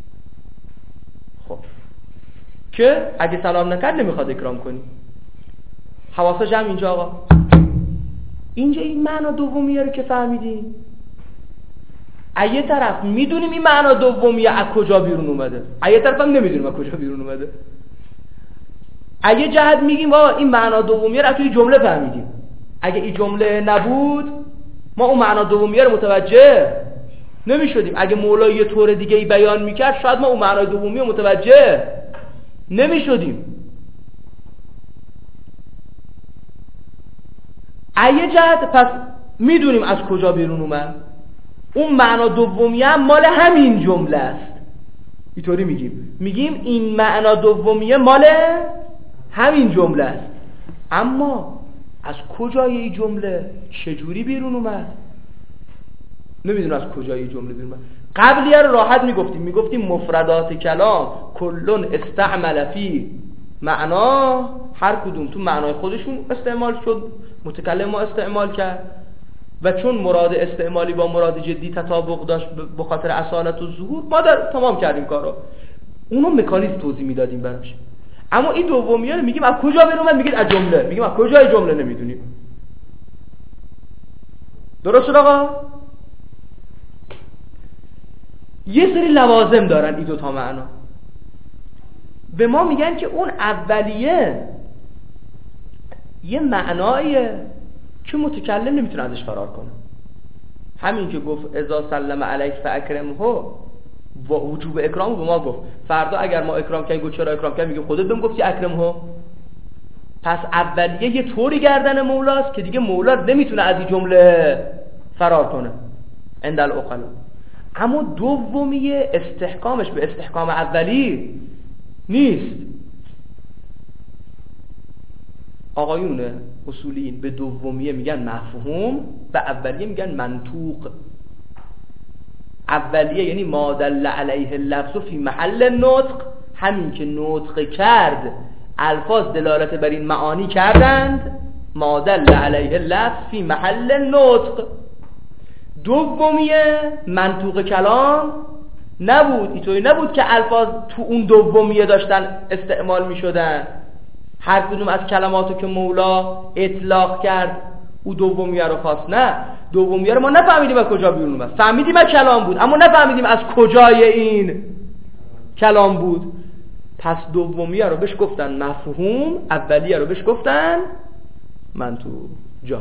خب که اگه سلام نکرد نمیخواد اکرام کنی. حواسش هم اینجا آقا، اینجا این معنا دومیه رو که فهمیدیم. از یه طرف میدونیم این معنا دومیه از کجا بیرون اومده، از یه طرف هم نمیدونیم از کجا بیرون اومده. از یه جهت میگیم آقا این معنا دومیه رو از توی جمله فهمیدیم، اگه این جمله نبود ما اون معنا دومیه رو متوجه نمیشدیم. اگه مولا یه طور دیگه ای بیان میکرد شاید ما اون معنا دومیه رو متوجه نمیشدیم. از یه جهت پس میدونیم از کجا بیرون اومد. اون معنا دومیه هم مال همین جمله است. اینطوری میگیم میگیم این معنا دومیه مال همین جمله است، اما از کجای این جمله چجوری بیرون اومد نمیدونم. از کجای این جمله بیرون اومد. قبلیه رو راحت میگفتیم میگفتیم مفردات کلام کلون استعمل فی معنا، هر کدوم تو معنای خودشون استعمال شد، متکلم ما استعمال کرد و چون مراد استعمالی با مراد جدی تطابق داشت به خاطر اصالت و ظهور ما در تمام کردیم کارو. اونو مکانیزم توضیح میدادیم براش. اما این دومیه میگیم از کجا بیرون اومد، میگید از جمله، میگیم از کجای جمله نمیدونیم. درست شد آقا؟ یه سری لوازم دارن این دو تا معنا. به ما میگن که اون اولیه یه معناییه که متکلم نمیتونه ازش فرار کنه. همین که گفت اذا سلم علیک فاکرمه و وجوب اکرامو به ما گفت. فردا اگر ما اکرام کردیم گفت چرا اکرام کردیم، میگه خودت بهم گفتی اکرمه. پس اولیه یه طوری گردن مولاست که دیگه مولا نمیتونه از این جمله فرار کنه عند العقلا. اما دومیه استحکامش به استحکام اولی نیست. آقایون اصولیین به دومیه میگن مفهوم، به اولیه میگن منطوق. اولیه یعنی ما دل علیه اللفظ فی محل نطق، همین که نطق کرد الفاظ دلالت بر این معانی کردند، ما دل علیه اللفظ فی محل نطق. دومیه منطوق کلام نبود، اینطوری نبود که الفاظ تو اون دومیه داشتن استعمال می شدن، هر کدوم از کلماتو که مولا اطلاق کرد او دومیه رو خواست. نه، دومیه رو ما نفهمیدیم از کجا بیرون اومد، فهمیدیم از کلام بود اما نفهمیدیم از کجای این کلام بود. پس دومیه رو بهش گفتن مفهوم، اولیه رو بهش گفتن منطوق. جان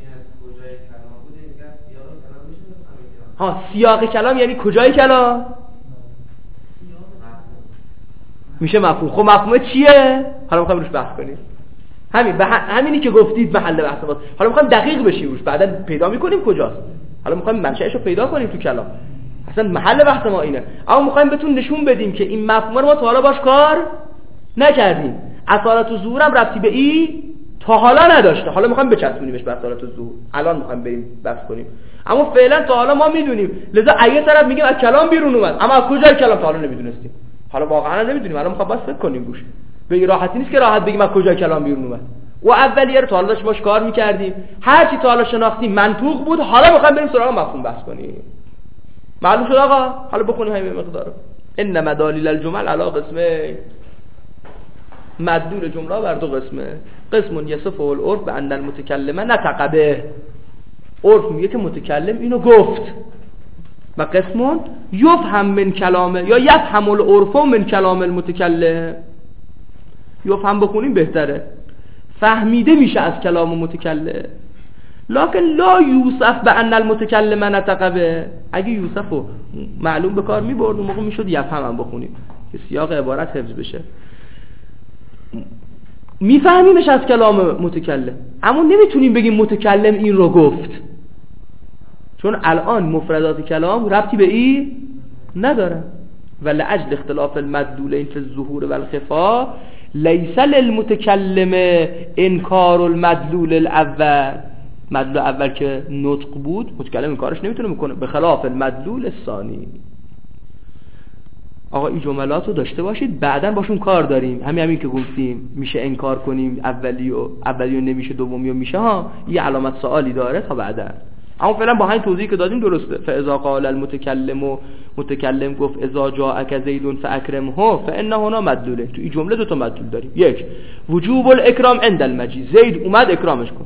ها سیاق کلام یعنی کجای کلام میشه مفهوم. خب مفهوم چیه؟ حالا میخوایم روش بحث کنیم. همین به همینی که گفتید محل بحث بود. حالا میخوایم دقیق بشیم روش، بعدا پیدا میکنیم کجاست. حالا میخوایم منشأش رو پیدا کنیم تو کلام. اصلا محل بحث ما اینه. اما میخوایم بهتون نشون بدیم که این مفهوم رو ما تا حالا باش کار نکردیم. اصالت الظهور هم ربطی به این تا حالا نداشته. حالا میخوایم بچسبونیمش به اصالت الظهور. الان میخوایم بریم بحث کنیم. اما فعلا تا حالا ما میدونیم. لذا اگه طرف میگیم از کلام بیرون اومد، اما از کجای کلام تا حالا نمیدونستیم. حالا واقعا نمیدونیم. الان میخوام باز فکر کنیم روش. به راحتی نیست که راحت بگیم از کجای کلام بیرون اومد. و اولیه رو تا حالا داشت باش کار میکردیم، هر چی تا حالا شناختیم منطوق بود. حالا میخوایم بریم سراغ مفهوم بحث کنیم. معلوم شد آقا؟ حالا بخونیم همین مقدارو. ان مدالیل الجمل علی قسمه، مدلول جمله بر دو قسمه. قسم یصف العرف بان المتکلم نطق به، عرف میگه که متکلم اینو گفت، و قسم یفهم من کلامه یا یفهم العرف من کلام المتکلم. یفهم بخونیم بهتره، فهمیده میشه از کلام متکلم. لکن لا یوسف بان المتکلم نطق به، اگه یوسفو معلوم به کار میبرد اون موقع میشد یفهم هم بخونیم که سیاق عبارت حفظ بشه. میفهمیمش از کلام متکلم، اما نمیتونیم بگیم متکلم این رو گفت، چون الان مفردات کلام ربطی به این نداره. ولعجل اختلاف المدلولین فی الظهور والخفا لیس للمتکلم انکار المدلول الاول. مدلول اول که نطق بود متکلم این کارش نمیتونه بکنه، به خلاف المدلول الثانی. آقا این جملات رو داشته باشید، بعداً باشون کار داریم. همین همین که گفتیم میشه انکار کنیم اولیو اولیو نمیشه، دومیو میشه، ها یه علامت سوالی داره تا بعداً. اما فعلا با همین توضیحی که دادیم درسته. فاذا قال المتکلم، و متکلم گفت اذا جاءک زید فاکرمه فان هنا مدلوله. تو این جمله دو تا مدلول داریم. یک، وجوب الاکرام عند المجیء، زید اومد اکرامش کن،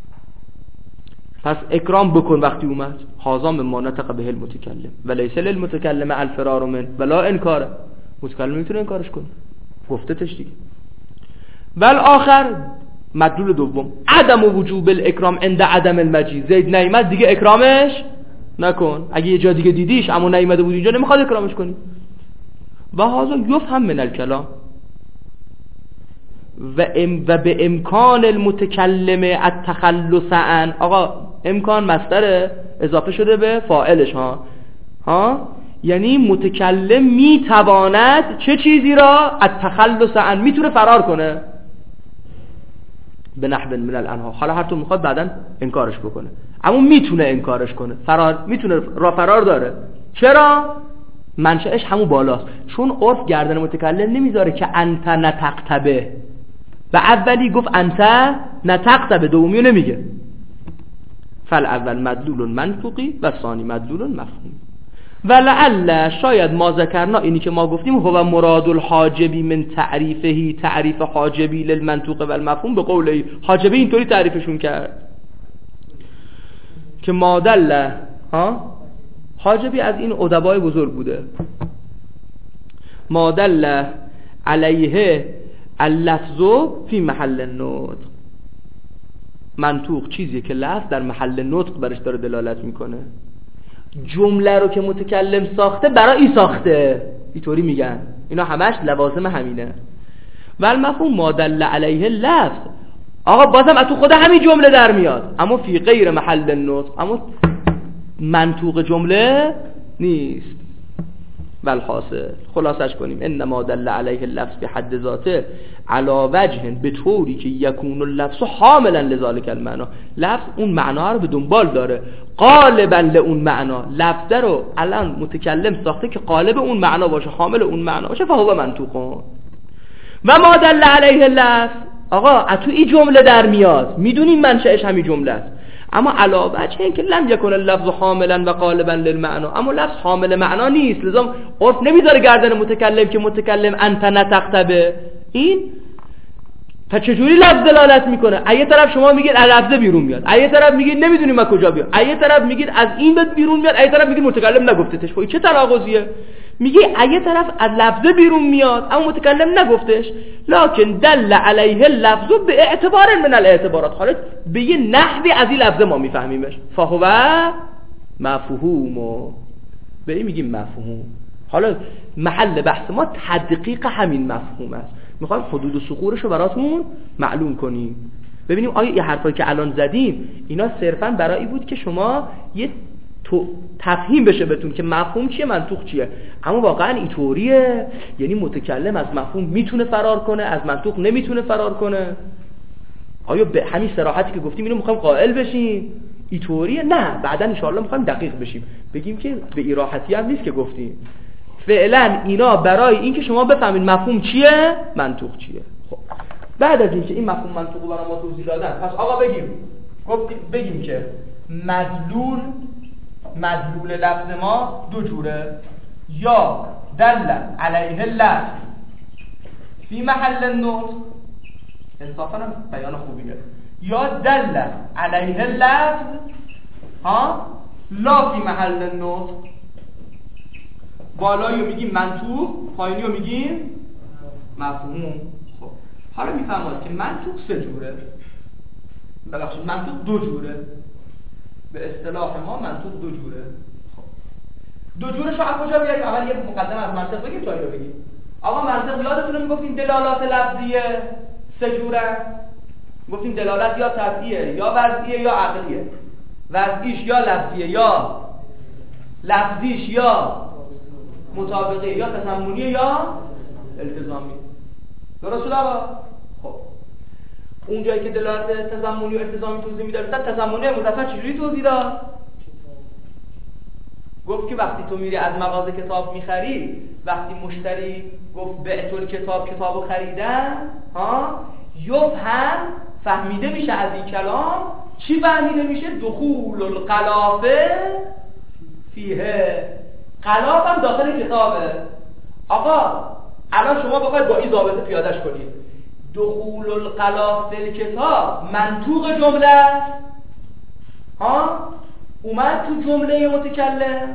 پس اکرام بکن وقتی اومد. هذا مما نطق به المتکلم ولیس للمتکلم الفرار من ولا انکار. متکلم میتونه انکارش کنه، گفتتش دیگه. والآخر مدلول دوم، عدم وجوب الاکرام عند عدم المجیء، زید نیامد دیگه اکرامش نکن. اگه یه جا دیگه دیدیش اما نیامده بود اینجا نمیخواد اکرامش کنی. و هذا یفهم من الکلام و ام و به امکان المتکلم التخلص عن. آقا امکان مصدر اضافه شده به فاعلش، ها ها یعنی متکلم میتواند چه چیزی را التخلص عن، میتونه فرار کنه به نحو من الانها. حالا هر تو میخواد بعداً انکارش بکنه، اما میتونه انکارش کنه، فرار میتونه، را فرار داره. چرا؟ منشأش همون بالاست، چون عرف گردن متکلم نمیذاره که انت نطقت به. و اولی گفت انت نطقت به، دومیو نمیگه. فل اول مدلول منطقی و ثانی مدلول مفهومی. ولعل شاید ما ذکرنا، اینی که ما گفتیم، هو مراد الحاجبی من تعریفهی، تعریف حاجبی للمنطوق و المفهوم. به قول حاجبی اینطوری تعریفشون کرد که مادل، ها حاجبی از این ادبای بزرگ بوده، مادل علیه اللفظ فی محل النطق. منطوق چیزیه که لفظ در محل نطق برش داره دلالت میکنه. جمله رو که متکلم ساخته برای ای ساخته، اینطوری میگن. اینا همش لوازم همینه. و المفهوم ما دل علیه لفظ. آقا بازم از تو خود همین جمله در میاد، اما فی غیر محل النطق، اما منطوق جمله نیست. والحاصل خلاصش کنیم انما دل علیه اللفظ به حد ذاته علی وجه به طوری که یکون اللفظ حاملا لذالک المعنا، لفظ اون معنا رو به دنبال داره، قالبا لاون معنا، لفظ رو الان متکلم ساخته که قالب اون معنا باشه، حامل اون معنا باشه، فهو منطوق. و ما دل علیه اللفظ، آقا از تو این جمله در میاد، میدونیم منشأش همین جمله است، اما علاوه بر اینکه لم یکن اللفظ حاملا و قالبا للمعنا، اما لفظ حامل معنا نیست، لذا عرف نمیذاره گردن متکلم که متکلم انت نطقت به این. تا چجوری لفظ دلالت میکنه؟ از یه طرف شما میگید از لفظ بیرون میاد، از یه طرف میگید نمیدونیم از کجا بیاد، از یه طرف میگید از این بد بیرون میاد، از یه طرف میگید متکلم نگفتهش. خب چه تناقضیه؟ میگه از یه طرف از لفظ بیرون میاد اما متکلم نگفتش، لکن دل علیه اللفظ به اعتبار من الاعتبارات، حالا به یه نحوی از این لفظ ما میفهمیمش، فهو مفهوم، به این میگیم مفهوم. حالا محل بحث ما تدقیق همین مفهوم است، میخوایم حدود و ثغورش رو براتون معلوم کنیم، ببینیم آیا این حرفایی که الان زدیم اینا صرفا برای بود که شما یه تو تفهیم بشه بهتون که مفهوم چیه منطوق چیه، اما واقعا اینطوریه؟ یعنی متکلم از مفهوم میتونه فرار کنه، از منطوق نمیتونه فرار کنه؟ آیا به همین صراحتی که گفتیم اینو میخوایم قائل بشیم اینطوریه؟ نه، بعدا ان شاء الله میخوایم دقیق بشیم، بگیم که به این راحتی هم نیست که گفتیم. فعلا اینا برای اینکه شما بفهمید مفهوم چیه منطوق چیه. خب بعد از اینکه این مفهوم منطوق رو برای ما توضیح دادن، پس آقا بگیم گفتیم بگیم که مدلول مدلول لفظ ما دو جوره، یا دل علیه اللفظ فی محل النطق، انصافا هم بیان خوبیه، یا دل علیه اللفظ ها لا فی محل النطق. بالایی رو میگیم منطوق، پایینی رو میگیم مفهوم. خب حالا میفهمید که منطوق سه جوره، ببخشید منطوق دو جوره، به اصطلاح ما منطوق دو جوره. خب دو جورش رو از کجا بیاریم؟ اول یه مقدمه از منطق بگیم تا اینو بگیم. آقا منطق یادتونه میگفتیم دلالات لفظیه سه جوره، گفتیم دلالت یا طبعیه یا وضعیه یا عقلیه. وضعیش یا لفظیه یا لفظیش یا مطابقه یا تضمنی یا التزامی. درست شد آقا؟ خب اون جایی که دلالت تضمنی و التزامی توضیح میداد، تضمنی مظفر چجوری توضیح داد؟ گفت که وقتی تو میری از مغازه کتاب میخری، وقتی مشتری گفت بعت کتاب کتابو خریدن، ها یفهم فهمیده میشه از این کلام، چی فهمیده میشه؟ دخول القلافه فیه، قلاف هم داخل کتابه. آقا الان شما بخواید با این ضابطه پیادهش کنید، دخول القلاف فی کتاب منطوق جمله است، ها اومد تو جمله متکلم،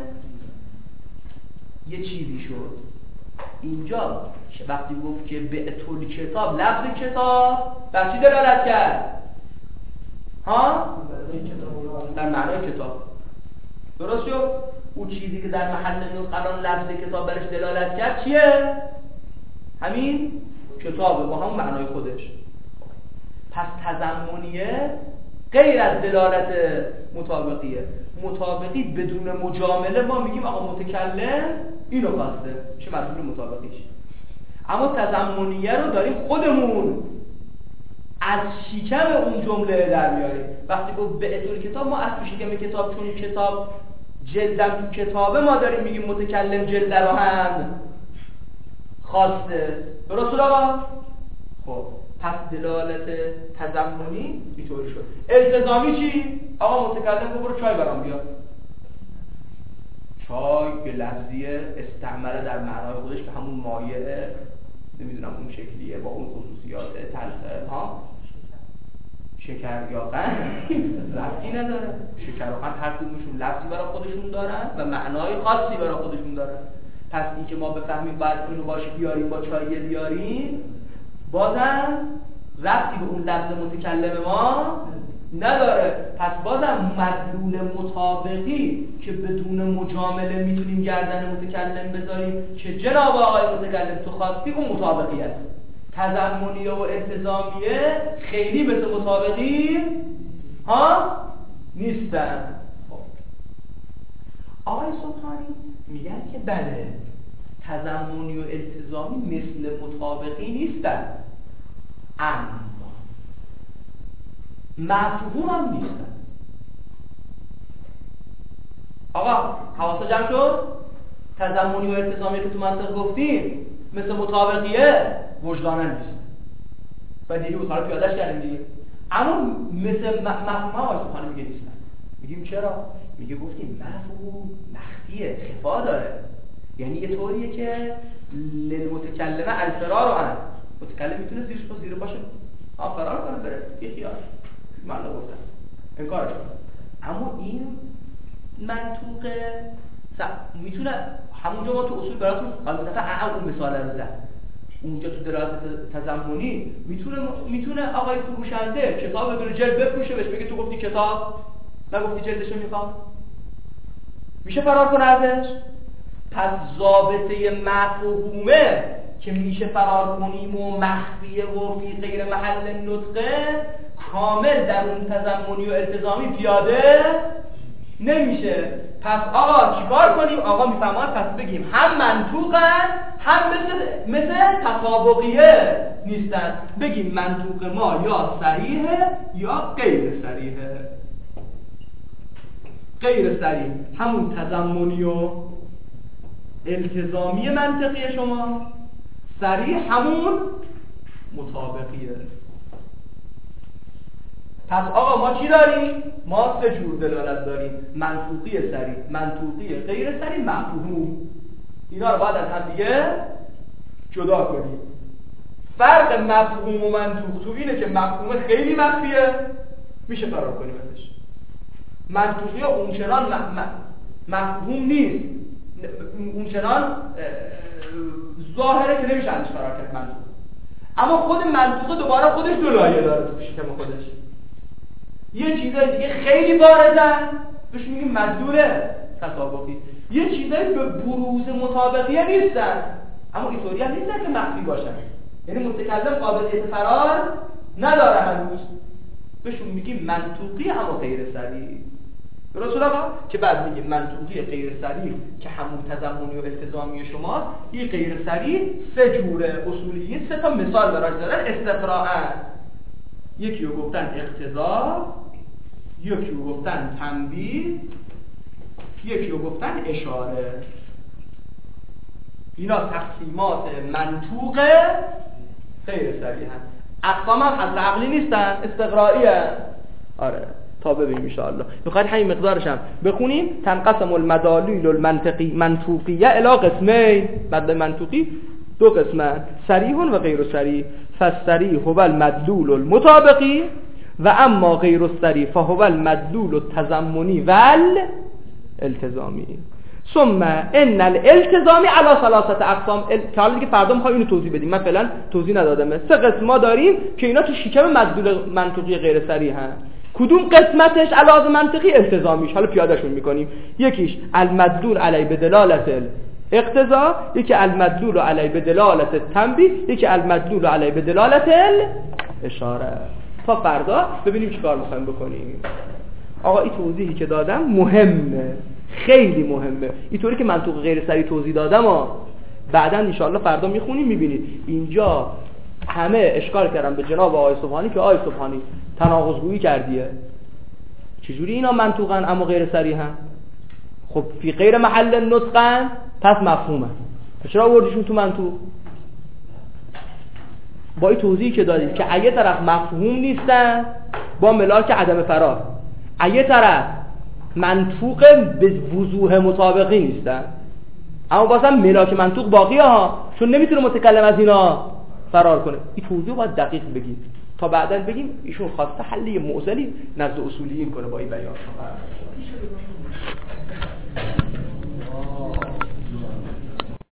یه چیزی شد اینجا وقتی گفت که بعت کتاب، لفظ کتاب بر چی دلالت کرد؟ ها در معنای کتاب. درست شد؟ اون چیزی که در محل الان لفظ کتاب برش دلالت کرد چیه؟ همین کتابه با همون معنای خودش. پس تضمنیه غیر از دلالت مطابقیه. مطابقی بدون مجامله ما میگیم آقا متکلم اینو خواسته، چه مطلوب مطابقیش. اما تضمنیه رو داریم خودمون از شکم اون جمله در میاریم. وقتی گفت بعت کتاب، ما از شکم کتاب، چون کتاب جلدم تو کتابه، ما داریم میگیم متکلم جلد رو هم خواسته. درست آقا؟ خب پس دلالت تضمنی اینطوری شد. التزامی چی؟ آقا متکلم گفت برو چای برام بیار. چای به لفظیه استعمله در معنای خودش که همون مایعه، نمیدونم اون شکلیه با اون خصوصیات تلخه، ها شکر یا قند لفظی نداره. شکر و قند هر کدومشون لفظی برای خودشون دارن و معنای خاصی برای خودشون دارن. پس این که ما بفهمیم باید اینو باشه بیاریم با چای بیاریم، بازم ربطی به اون لفظ متکلم ما نداره. پس بازم مدلول مطابقی که بدون مجامله میتونیم گردن متکلم بذاریم که جناب آقای متکلم تو خواستی، اون مطابقی است. تضمنیه و التزامیه خیلی مثل مطابقی ها نیستن. خب آقای سبحانی میگن که بله تضمنی و التزامی مثل مطابقی نیستن، اما مفهوم هم نیستن. آقا حواسا جمع شد؟ تضمنی و التزامی که تو منطق گفتیم مثل مطابقیه وجدانا نیست و دیگه بود حالا پیادش کردیم دیگه، اما مثل مفهوم ها آیسو خانه میگه نیستن. میگیم چرا؟ میگه گفتیم مفهوم مخفیه، خفا داره، یعنی یه طوریه که للمتکلمه الفرار رو ان متکلم میتونه زیرش با زیر باشه آه فرار کنه بره یه خیال من رو گفتم انکارش کنم، اما این منطوق میتونه همونجا ما تو اصول براتون البته اون مثال رو زد اونجا تو دلالت تضمنی میتونه میتونه آقای فروشنده کتاب بدون جلد بفروشه بهش بگه تو گفتی کتاب نگفتی جلدشو میخوام، میشه فرار کنه ازش؟ پس ضابطه مفهومه که میشه فرار کنیم و مخفیه و فی غیر محل نطقه کامل در اون تضمنی و التزامی پیاده نمیشه. پس آقا چیکار کنیم؟ آقا میفهمه پس بگیم هم منطوقن هم مثل مثل تطابقیه نیستن، بگیم منطوق ما یا صریحه یا غیر صریحه. غیر صریح همون تضمنی و التزامی منطقی شما، صریح همون مطابقیه. پس آقا ما چی داریم؟ ما سه جور دلالت داریم، منطوقی صریح، منطوقی غیر صریح، مفهوم. اینا رو باید از هم دیگه جدا کنیم. فرق مفهوم و منطوق تو اینه که مفهوم خیلی مخفیه میشه فرار کنیم ازش، منطوقی اونچنان مفهوم نیست، اونچنان ظاهره که نمیشه ازش فرار کرد منطوق، اما خود منطوق دوباره خودش دو لایه داره تو شکم خودش. یه چیزای دیگه خیلی باردن بهش میگیم مدلول تطابقی، یه چیزایی به بروز مطابقیه نیستن اما اینطوری هم نیستن که مخفی باشن، یعنی متکلم قابلیت فرار نداره هنوز، بهشون میگیم منطوقی اما غیر صریح. درست آقا؟ که بعد میگیم منطوقی غیر صریح که همون تضمنی و التزامی شماست، این غیر صریح سه جوره اصولیه، سه تا مثال براش دارن استقراء، یکی رو گفتن اقتضا، یکی رو گفتن تنبیه، یکی رو گفتن اشاره. اینا تقسیمات منطوق غیر صریح هست. اقسام هم حد عقلی نیستن، استقرایی هست. آره تا ببینیم انشاءالله. میخواید همین مقدارش هم بخونیم. تنقسم المدالول المنطقی منطوقیه الی قسمین، مدلول منطوقی دو قسمن، صریح و غیر صریح. فالصریح هو المدلول المطابقی و اما غیر الصریح فهو المدلول التضمنی والالتزامی. ثم ان الالتزامی علی ثلاثه اقسام. که حالا دیگه فردا میخوام اینو توضیح بدیم، من فعلا توضیح ندادم. سه قسم ما داریم که اینا تو شکم مدلول منطقی غیر صریح هست. کدوم قسمتش علاوه منطقی التزامیش حالا پیادهشون میکنیم. یکیش المدلول علی بدلالت اقتضا، یکی المدلول علی بدلالت التنبیه، یکی المدلول علی بدلالت الاشاره. تا فردا ببینیم چیکار میخوایم بکنیم. آقا این توضیحی که دادم مهمه، خیلی مهمه. اینطوری که منطق غیر صریح توضیح دادم و بعداً ان شاء الله فردا میخونیم میبینید اینجا همه اشکال کردن به جناب آقای سبحانی که آقای سبحانی تناقض گویی کردیه. چجوری اینا منطوقن اما غیر صریحن؟ خب فی غیر محل نطقن پس مفهومه، چرا آوردیشون تو منطوق؟ با این توضیحی که دادید که اگه طرف مفهوم نیستن با ملاک عدم فرار، اگه طرف منطوق به وضوح مطابقی نیستن اما بازم ملاک منطوق باقیه ها، چون نمیتونه متکلم از اینا فرار کنه. این توضیح باید دقیق بگیم تا بعداً بگیم ایشون خواسته حلی معضلی نزد اصولیین کنه با این بیان.